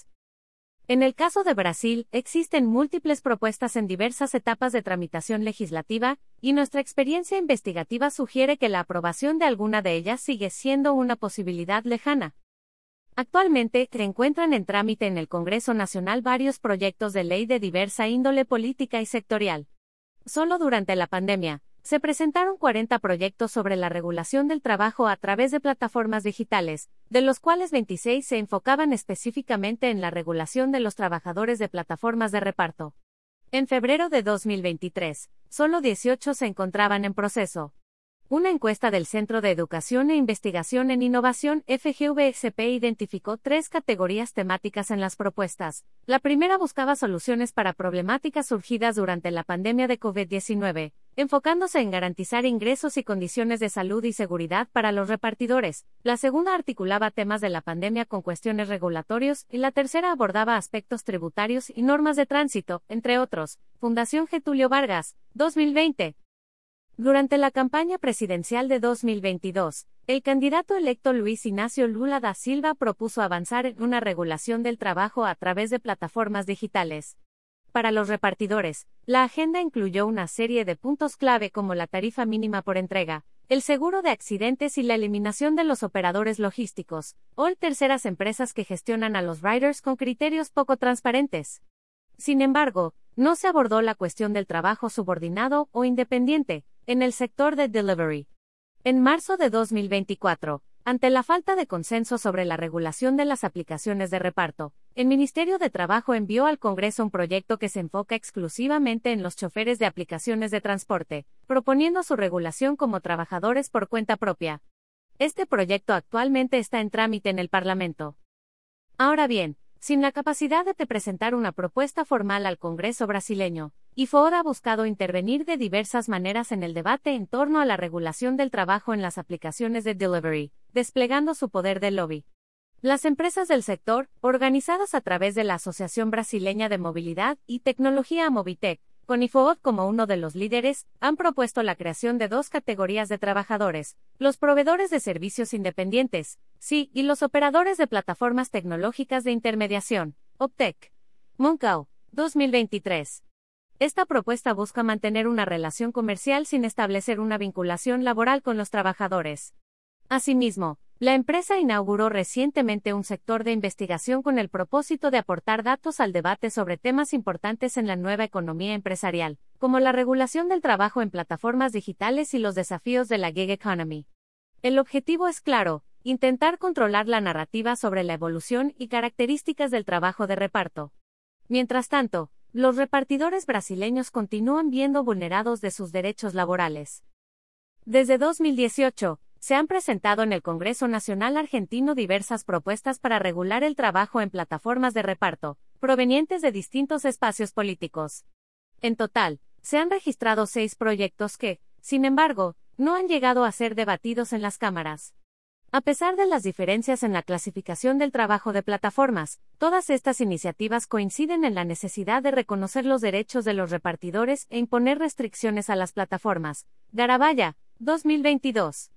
En el caso de Brasil, existen múltiples propuestas en diversas etapas de tramitación legislativa, y nuestra experiencia investigativa sugiere que la aprobación de alguna de ellas sigue siendo una posibilidad lejana. Actualmente, se encuentran en trámite en el Congreso Nacional varios proyectos de ley de diversa índole política y sectorial. Solo durante la pandemia, se presentaron cuarenta proyectos sobre la regulación del trabajo a través de plataformas digitales, de los cuales veintiséis se enfocaban específicamente en la regulación de los trabajadores de plataformas de reparto. En febrero de dos mil veintitrés, solo dieciocho se encontraban en proceso. Una encuesta del Centro de Educación e Investigación en Innovación F G V S P identificó tres categorías temáticas en las propuestas. La primera buscaba soluciones para problemáticas surgidas durante la pandemia de COVID diecinueve, enfocándose en garantizar ingresos y condiciones de salud y seguridad para los repartidores. La segunda articulaba temas de la pandemia con cuestiones regulatorios y la tercera abordaba aspectos tributarios y normas de tránsito, entre otros. Fundación Getúlio Vargas, dos mil veinte. Durante la campaña presidencial de dos mil veintidós, el candidato electo Luis Inácio Lula da Silva propuso avanzar en una regulación del trabajo a través de plataformas digitales. Para los repartidores, la agenda incluyó una serie de puntos clave como la tarifa mínima por entrega, el seguro de accidentes y la eliminación de los operadores logísticos, o terceras empresas que gestionan a los riders con criterios poco transparentes. Sin embargo, no se abordó la cuestión del trabajo subordinado o independiente en el sector de delivery. En marzo de dos mil veinticuatro, ante la falta de consenso sobre la regulación de las aplicaciones de reparto, el Ministerio de Trabajo envió al Congreso un proyecto que se enfoca exclusivamente en los choferes de aplicaciones de transporte, proponiendo su regulación como trabajadores por cuenta propia. Este proyecto actualmente está en trámite en el Parlamento. Ahora bien, sin la capacidad de presentar una propuesta formal al Congreso brasileño, I F O D ha buscado intervenir de diversas maneras en el debate en torno a la regulación del trabajo en las aplicaciones de delivery, desplegando su poder de lobby. Las empresas del sector, organizadas a través de la Asociación Brasileña de Movilidad y Tecnología Movitec, con I F O D como uno de los líderes, han propuesto la creación de dos categorías de trabajadores: los proveedores de servicios independientes, S I, y los operadores de plataformas tecnológicas de intermediación, O P T E C. Moncao, dos mil veintitrés. Esta propuesta busca mantener una relación comercial sin establecer una vinculación laboral con los trabajadores. Asimismo, la empresa inauguró recientemente un sector de investigación con el propósito de aportar datos al debate sobre temas importantes en la nueva economía empresarial, como la regulación del trabajo en plataformas digitales y los desafíos de la gig economy. El objetivo es claro: intentar controlar la narrativa sobre la evolución y características del trabajo de reparto. Mientras tanto, los repartidores brasileños continúan viendo vulnerados de sus derechos laborales. Desde dos mil dieciocho, se han presentado en el Congreso Nacional Argentino diversas propuestas para regular el trabajo en plataformas de reparto, provenientes de distintos espacios políticos. En total, se han registrado seis proyectos que, sin embargo, no han llegado a ser debatidos en las cámaras. A pesar de las diferencias en la clasificación del trabajo de plataformas, todas estas iniciativas coinciden en la necesidad de reconocer los derechos de los repartidores e imponer restricciones a las plataformas. Garabaya, dos mil veintidós.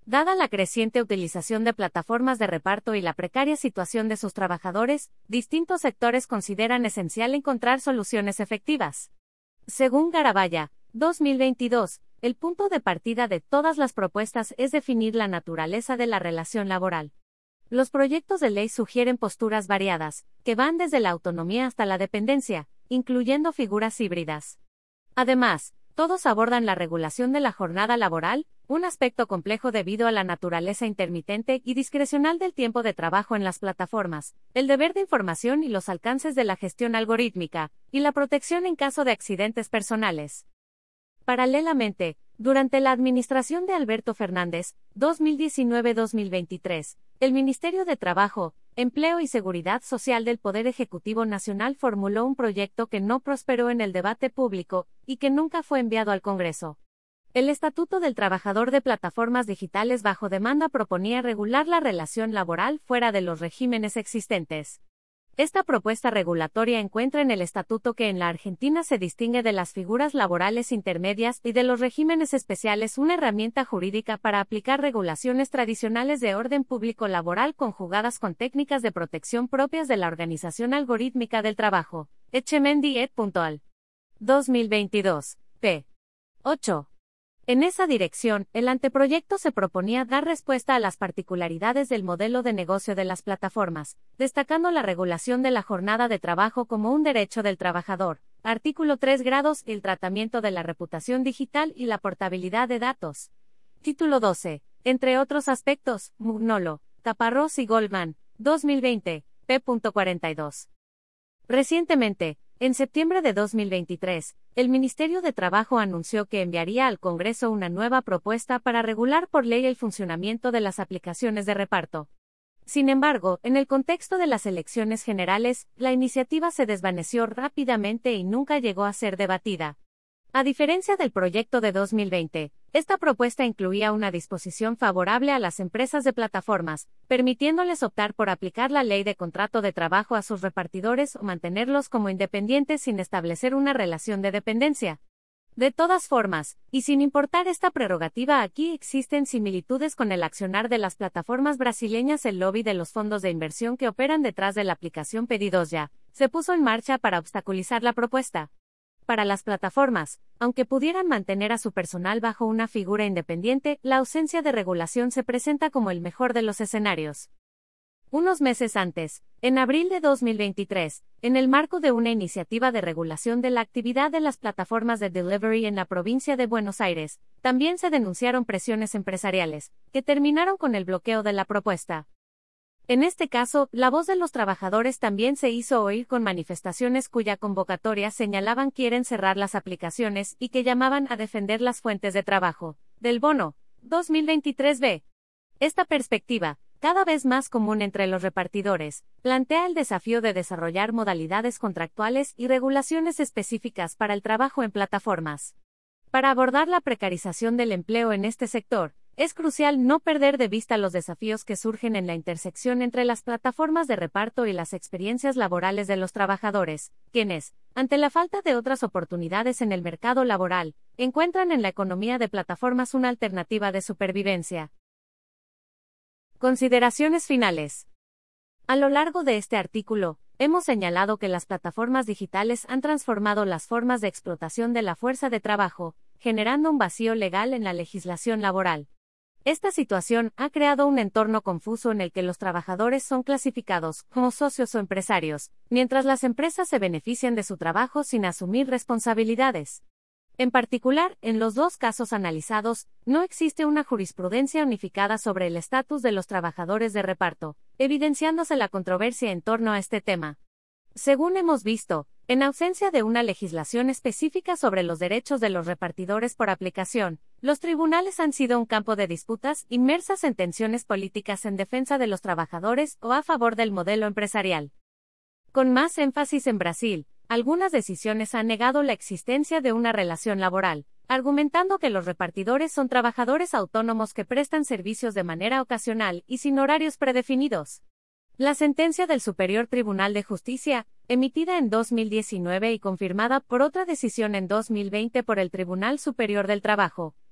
Dada la creciente utilización de plataformas de reparto y la precaria situación de sus trabajadores, distintos sectores consideran esencial encontrar soluciones efectivas. Según Garabaya, dos mil veintidós, el punto de partida de todas las propuestas es definir la naturaleza de la relación laboral. Los proyectos de ley sugieren posturas variadas, que van desde la autonomía hasta la dependencia, incluyendo figuras híbridas. Además, todos abordan la regulación de la jornada laboral, un aspecto complejo debido a la naturaleza intermitente y discrecional del tiempo de trabajo en las plataformas, el deber de información y los alcances de la gestión algorítmica, y la protección en caso de accidentes personales. Paralelamente, durante la administración de Alberto Fernández, dos mil diecinueve a dos mil veintitrés, el Ministerio de Trabajo, Empleo y Seguridad Social del Poder Ejecutivo Nacional formuló un proyecto que no prosperó en el debate público y que nunca fue enviado al Congreso. El Estatuto del Trabajador de Plataformas Digitales bajo demanda proponía regular la relación laboral fuera de los regímenes existentes. Esta propuesta regulatoria encuentra en el estatuto que en la Argentina se distingue de las figuras laborales intermedias y de los regímenes especiales una herramienta jurídica para aplicar regulaciones tradicionales de orden público laboral conjugadas con técnicas de protección propias de la Organización Algorítmica del Trabajo, Echemendy et al. dos mil veintidós, p. ocho. En esa dirección, el anteproyecto se proponía dar respuesta a las particularidades del modelo de negocio de las plataformas, destacando la regulación de la jornada de trabajo como un derecho del trabajador, artículo tres grados, el tratamiento de la reputación digital y la portabilidad de datos. Título doce, entre otros aspectos, Mugnolo, Caparrós y Goldman, dos mil veinte, p. cuarenta y dos. Recientemente, en septiembre de dos mil veintitrés, el Ministerio de Trabajo anunció que enviaría al Congreso una nueva propuesta para regular por ley el funcionamiento de las aplicaciones de reparto. Sin embargo, en el contexto de las elecciones generales, la iniciativa se desvaneció rápidamente y nunca llegó a ser debatida. A diferencia del proyecto de dos mil veinte, esta propuesta incluía una disposición favorable a las empresas de plataformas, permitiéndoles optar por aplicar la ley de contrato de trabajo a sus repartidores o mantenerlos como independientes sin establecer una relación de dependencia. De todas formas, y sin importar esta prerrogativa, aquí existen similitudes con el accionar de las plataformas brasileñas. El lobby de los fondos de inversión que operan detrás de la aplicación Pedidos Ya se puso en marcha para obstaculizar la propuesta. Para las plataformas, aunque pudieran mantener a su personal bajo una figura independiente, la ausencia de regulación se presenta como el mejor de los escenarios. Unos meses antes, en abril de dos mil veintitrés, en el marco de una iniciativa de regulación de la actividad de las plataformas de delivery en la provincia de Buenos Aires, también se denunciaron presiones empresariales, que terminaron con el bloqueo de la propuesta. En este caso, la voz de los trabajadores también se hizo oír con manifestaciones cuya convocatoria señalaban quieren cerrar las aplicaciones y que llamaban a defender las fuentes de trabajo. Del Bono, dos mil veintitrés b. Esta perspectiva, cada vez más común entre los repartidores, plantea el desafío de desarrollar modalidades contractuales y regulaciones específicas para el trabajo en plataformas. Para abordar la precarización del empleo en este sector, es crucial no perder de vista los desafíos que surgen en la intersección entre las plataformas de reparto y las experiencias laborales de los trabajadores, quienes, ante la falta de otras oportunidades en el mercado laboral, encuentran en la economía de plataformas una alternativa de supervivencia. Consideraciones finales. A lo largo de este artículo, hemos señalado que las plataformas digitales han transformado las formas de explotación de la fuerza de trabajo, generando un vacío legal en la legislación laboral. Esta situación ha creado un entorno confuso en el que los trabajadores son clasificados como socios o empresarios, mientras las empresas se benefician de su trabajo sin asumir responsabilidades. En particular, en los dos casos analizados, no existe una jurisprudencia unificada sobre el estatus de los trabajadores de reparto, evidenciándose la controversia en torno a este tema. Según hemos visto, en ausencia de una legislación específica sobre los derechos de los repartidores por aplicación, los tribunales han sido un campo de disputas inmersas en tensiones políticas en defensa de los trabajadores o a favor del modelo empresarial. Con más énfasis en Brasil, algunas decisiones han negado la existencia de una relación laboral, argumentando que los repartidores son trabajadores autónomos que prestan servicios de manera ocasional y sin horarios predefinidos. La sentencia del Superior Tribunal de Justicia, emitida en dos mil diecinueve y confirmada por otra decisión en dos mil veinte por el Tribunal Superior del Trabajo,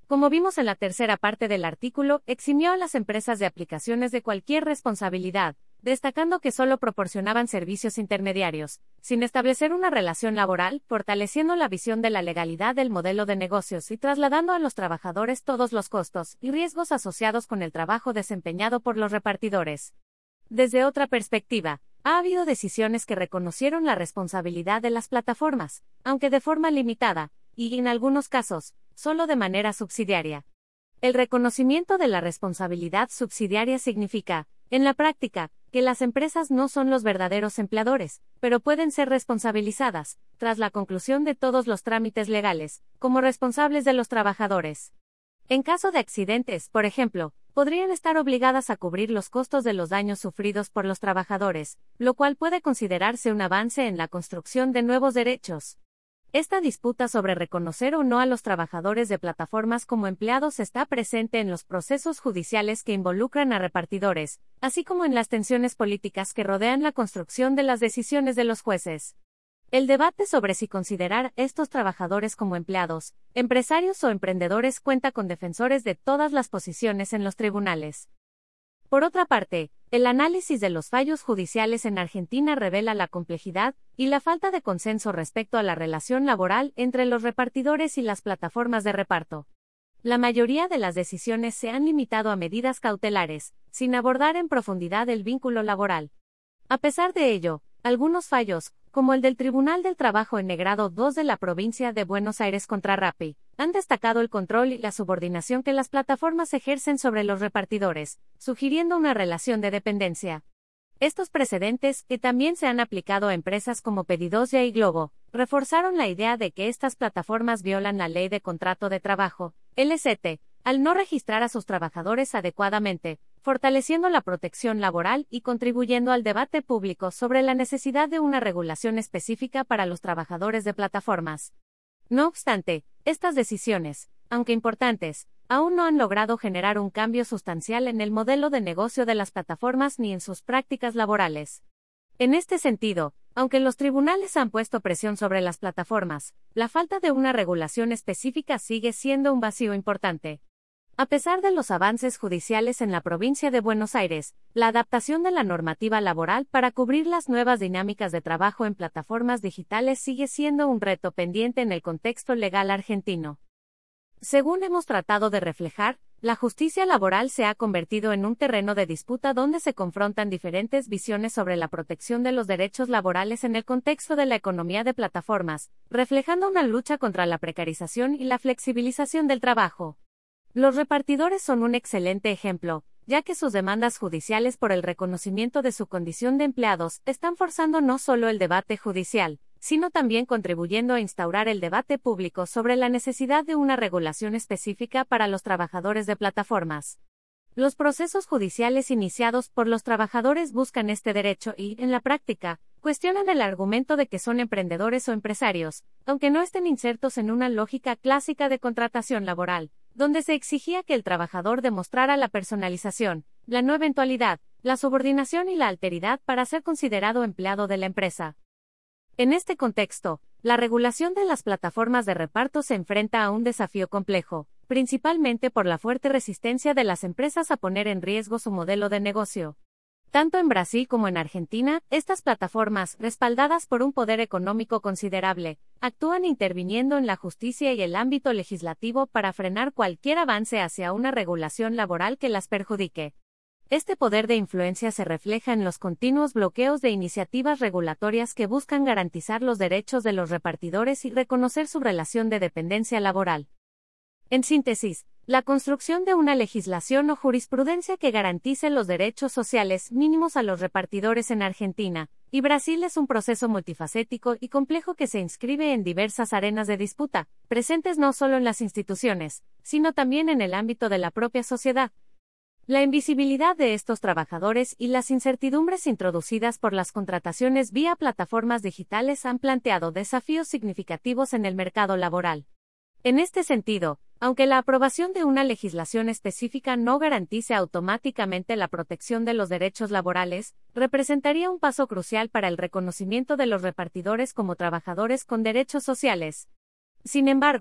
como vimos en la tercera parte del artículo, eximió a las empresas de aplicaciones de cualquier responsabilidad, destacando que solo proporcionaban servicios intermediarios, sin establecer una relación laboral, fortaleciendo la visión de la legalidad del modelo de negocios y trasladando a los trabajadores todos los costos y riesgos asociados con el trabajo desempeñado por los repartidores. Desde otra perspectiva, ha habido decisiones que reconocieron la responsabilidad de las plataformas, aunque de forma limitada, y, en algunos casos, solo de manera subsidiaria. El reconocimiento de la responsabilidad subsidiaria significa, en la práctica, que las empresas no son los verdaderos empleadores, pero pueden ser responsabilizadas, tras la conclusión de todos los trámites legales, como responsables de los trabajadores. En caso de accidentes, por ejemplo, podrían estar obligadas a cubrir los costos de los daños sufridos por los trabajadores, lo cual puede considerarse un avance en la construcción de nuevos derechos. Esta disputa sobre reconocer o no a los trabajadores de plataformas como empleados está presente en los procesos judiciales que involucran a repartidores, así como en las tensiones políticas que rodean la construcción de las decisiones de los jueces. El debate sobre si considerar estos trabajadores como empleados, empresarios o emprendedores cuenta con defensores de todas las posiciones en los tribunales. Por otra parte, el análisis de los fallos judiciales en Argentina revela la complejidad y la falta de consenso respecto a la relación laboral entre los repartidores y las plataformas de reparto. La mayoría de las decisiones se han limitado a medidas cautelares, sin abordar en profundidad el vínculo laboral. A pesar de ello, algunos fallos, como el del Tribunal del Trabajo en Negrado dos de la provincia de Buenos Aires contra Rappi, han destacado el control y la subordinación que las plataformas ejercen sobre los repartidores, sugiriendo una relación de dependencia. Estos precedentes, que también se han aplicado a empresas como Pedidosia y Globo, reforzaron la idea de que estas plataformas violan la Ley de Contrato de Trabajo, L C T, al no registrar a sus trabajadores adecuadamente, fortaleciendo la protección laboral y contribuyendo al debate público sobre la necesidad de una regulación específica para los trabajadores de plataformas. No obstante, estas decisiones, aunque importantes, aún no han logrado generar un cambio sustancial en el modelo de negocio de las plataformas ni en sus prácticas laborales. En este sentido, aunque los tribunales han puesto presión sobre las plataformas, la falta de una regulación específica sigue siendo un vacío importante. A pesar de los avances judiciales en la provincia de Buenos Aires, la adaptación de la normativa laboral para cubrir las nuevas dinámicas de trabajo en plataformas digitales sigue siendo un reto pendiente en el contexto legal argentino. Según hemos tratado de reflejar, la justicia laboral se ha convertido en un terreno de disputa donde se confrontan diferentes visiones sobre la protección de los derechos laborales en el contexto de la economía de plataformas, reflejando una lucha contra la precarización y la flexibilización del trabajo. Los repartidores son un excelente ejemplo, ya que sus demandas judiciales por el reconocimiento de su condición de empleados están forzando no solo el debate judicial, sino también contribuyendo a instaurar el debate público sobre la necesidad de una regulación específica para los trabajadores de plataformas. Los procesos judiciales iniciados por los trabajadores buscan este derecho y, en la práctica, cuestionan el argumento de que son emprendedores o empresarios, aunque no estén insertos en una lógica clásica de contratación laboral, donde se exigía que el trabajador demostrara la personalización, la no eventualidad, la subordinación y la alteridad para ser considerado empleado de la empresa. En este contexto, la regulación de las plataformas de reparto se enfrenta a un desafío complejo, principalmente por la fuerte resistencia de las empresas a poner en riesgo su modelo de negocio. Tanto en Brasil como en Argentina, estas plataformas, respaldadas por un poder económico considerable, actúan interviniendo en la justicia y el ámbito legislativo para frenar cualquier avance hacia una regulación laboral que las perjudique. Este poder de influencia se refleja en los continuos bloqueos de iniciativas regulatorias que buscan garantizar los derechos de los repartidores y reconocer su relación de dependencia laboral. En síntesis, la construcción de una legislación o jurisprudencia que garantice los derechos sociales mínimos a los repartidores en Argentina y Brasil es un proceso multifacético y complejo que se inscribe en diversas arenas de disputa, presentes no solo en las instituciones, sino también en el ámbito de la propia sociedad. La invisibilidad de estos trabajadores y las incertidumbres introducidas por las contrataciones vía plataformas digitales han planteado desafíos significativos en el mercado laboral. En este sentido, aunque la aprobación de una legislación específica no garantice automáticamente la protección de los derechos laborales, representaría un paso crucial para el reconocimiento de los repartidores como trabajadores con derechos sociales. Sin embargo,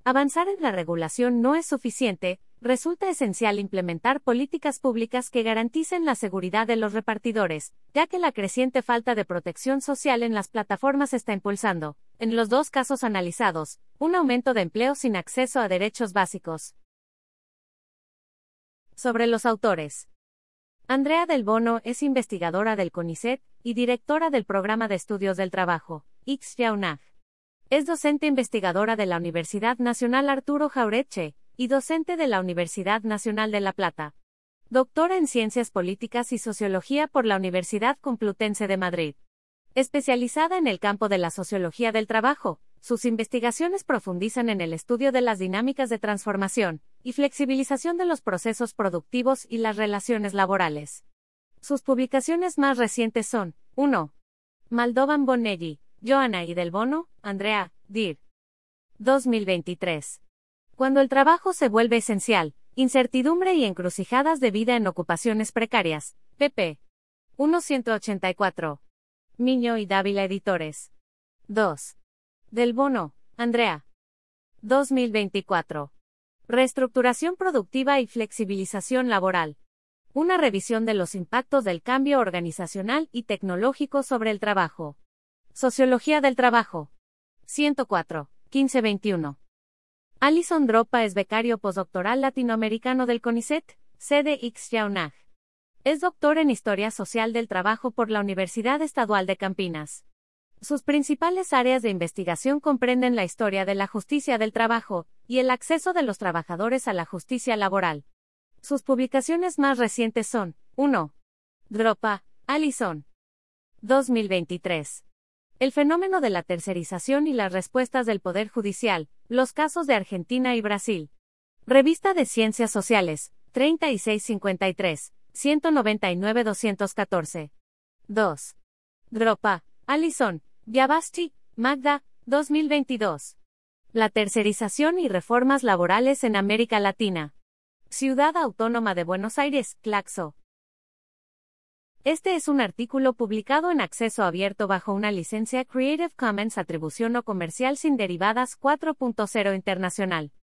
Avanzar en la regulación no es suficiente, resulta esencial implementar políticas públicas que garanticen la seguridad de los repartidores, ya que la creciente falta de protección social en las plataformas está impulsando, en los dos casos analizados, un aumento de empleo sin acceso a derechos básicos. Sobre los autores. Andrea Del Bono es investigadora del CONICET y directora del Programa de Estudios del Trabajo, I C S Y A U N A G. Es docente investigadora de la Universidad Nacional Arturo Jauretche y docente de la Universidad Nacional de La Plata. Doctora en Ciencias Políticas y Sociología por la Universidad Complutense de Madrid. Especializada en el campo de la sociología del trabajo, sus investigaciones profundizan en el estudio de las dinámicas de transformación y flexibilización de los procesos productivos y las relaciones laborales. Sus publicaciones más recientes son: uno. Moldovan Bonelli, Joanna y Del Bono, Andrea, dir. dos mil veintitrés. Cuando el trabajo se vuelve esencial, incertidumbre y encrucijadas de vida en ocupaciones precarias, pp. ciento ochenta y cuatro. Miño y Dávila Editores. dos. Del Bono, Andrea. dos mil veinticuatro. Reestructuración productiva y flexibilización laboral. Una revisión de los impactos del cambio organizacional y tecnológico sobre el trabajo. Sociología del trabajo. ciento cuatro, quince veintiuno. Alison Dropa es becario postdoctoral latinoamericano del CONICET, sede I C S Y A U N A G. Es doctor en Historia Social del Trabajo por la Universidad Estadual de Campinas. Sus principales áreas de investigación comprenden la historia de la justicia del trabajo y el acceso de los trabajadores a la justicia laboral. Sus publicaciones más recientes son: uno. Dropa, Alison. dos mil veintitrés. El fenómeno de la tercerización y las respuestas del Poder Judicial, los casos de Argentina y Brasil. Revista de Ciencias Sociales, treinta y seis cincuenta y tres, ciento noventa y nueve doscientos catorce. dos. Dropa, Alison, Biabasti, Magda, dos mil veintidós. La tercerización y reformas laborales en América Latina. Ciudad Autónoma de Buenos Aires, Claxo. Este es un artículo publicado en acceso abierto bajo una licencia Creative Commons Atribución no comercial sin derivadas cuatro punto cero internacional.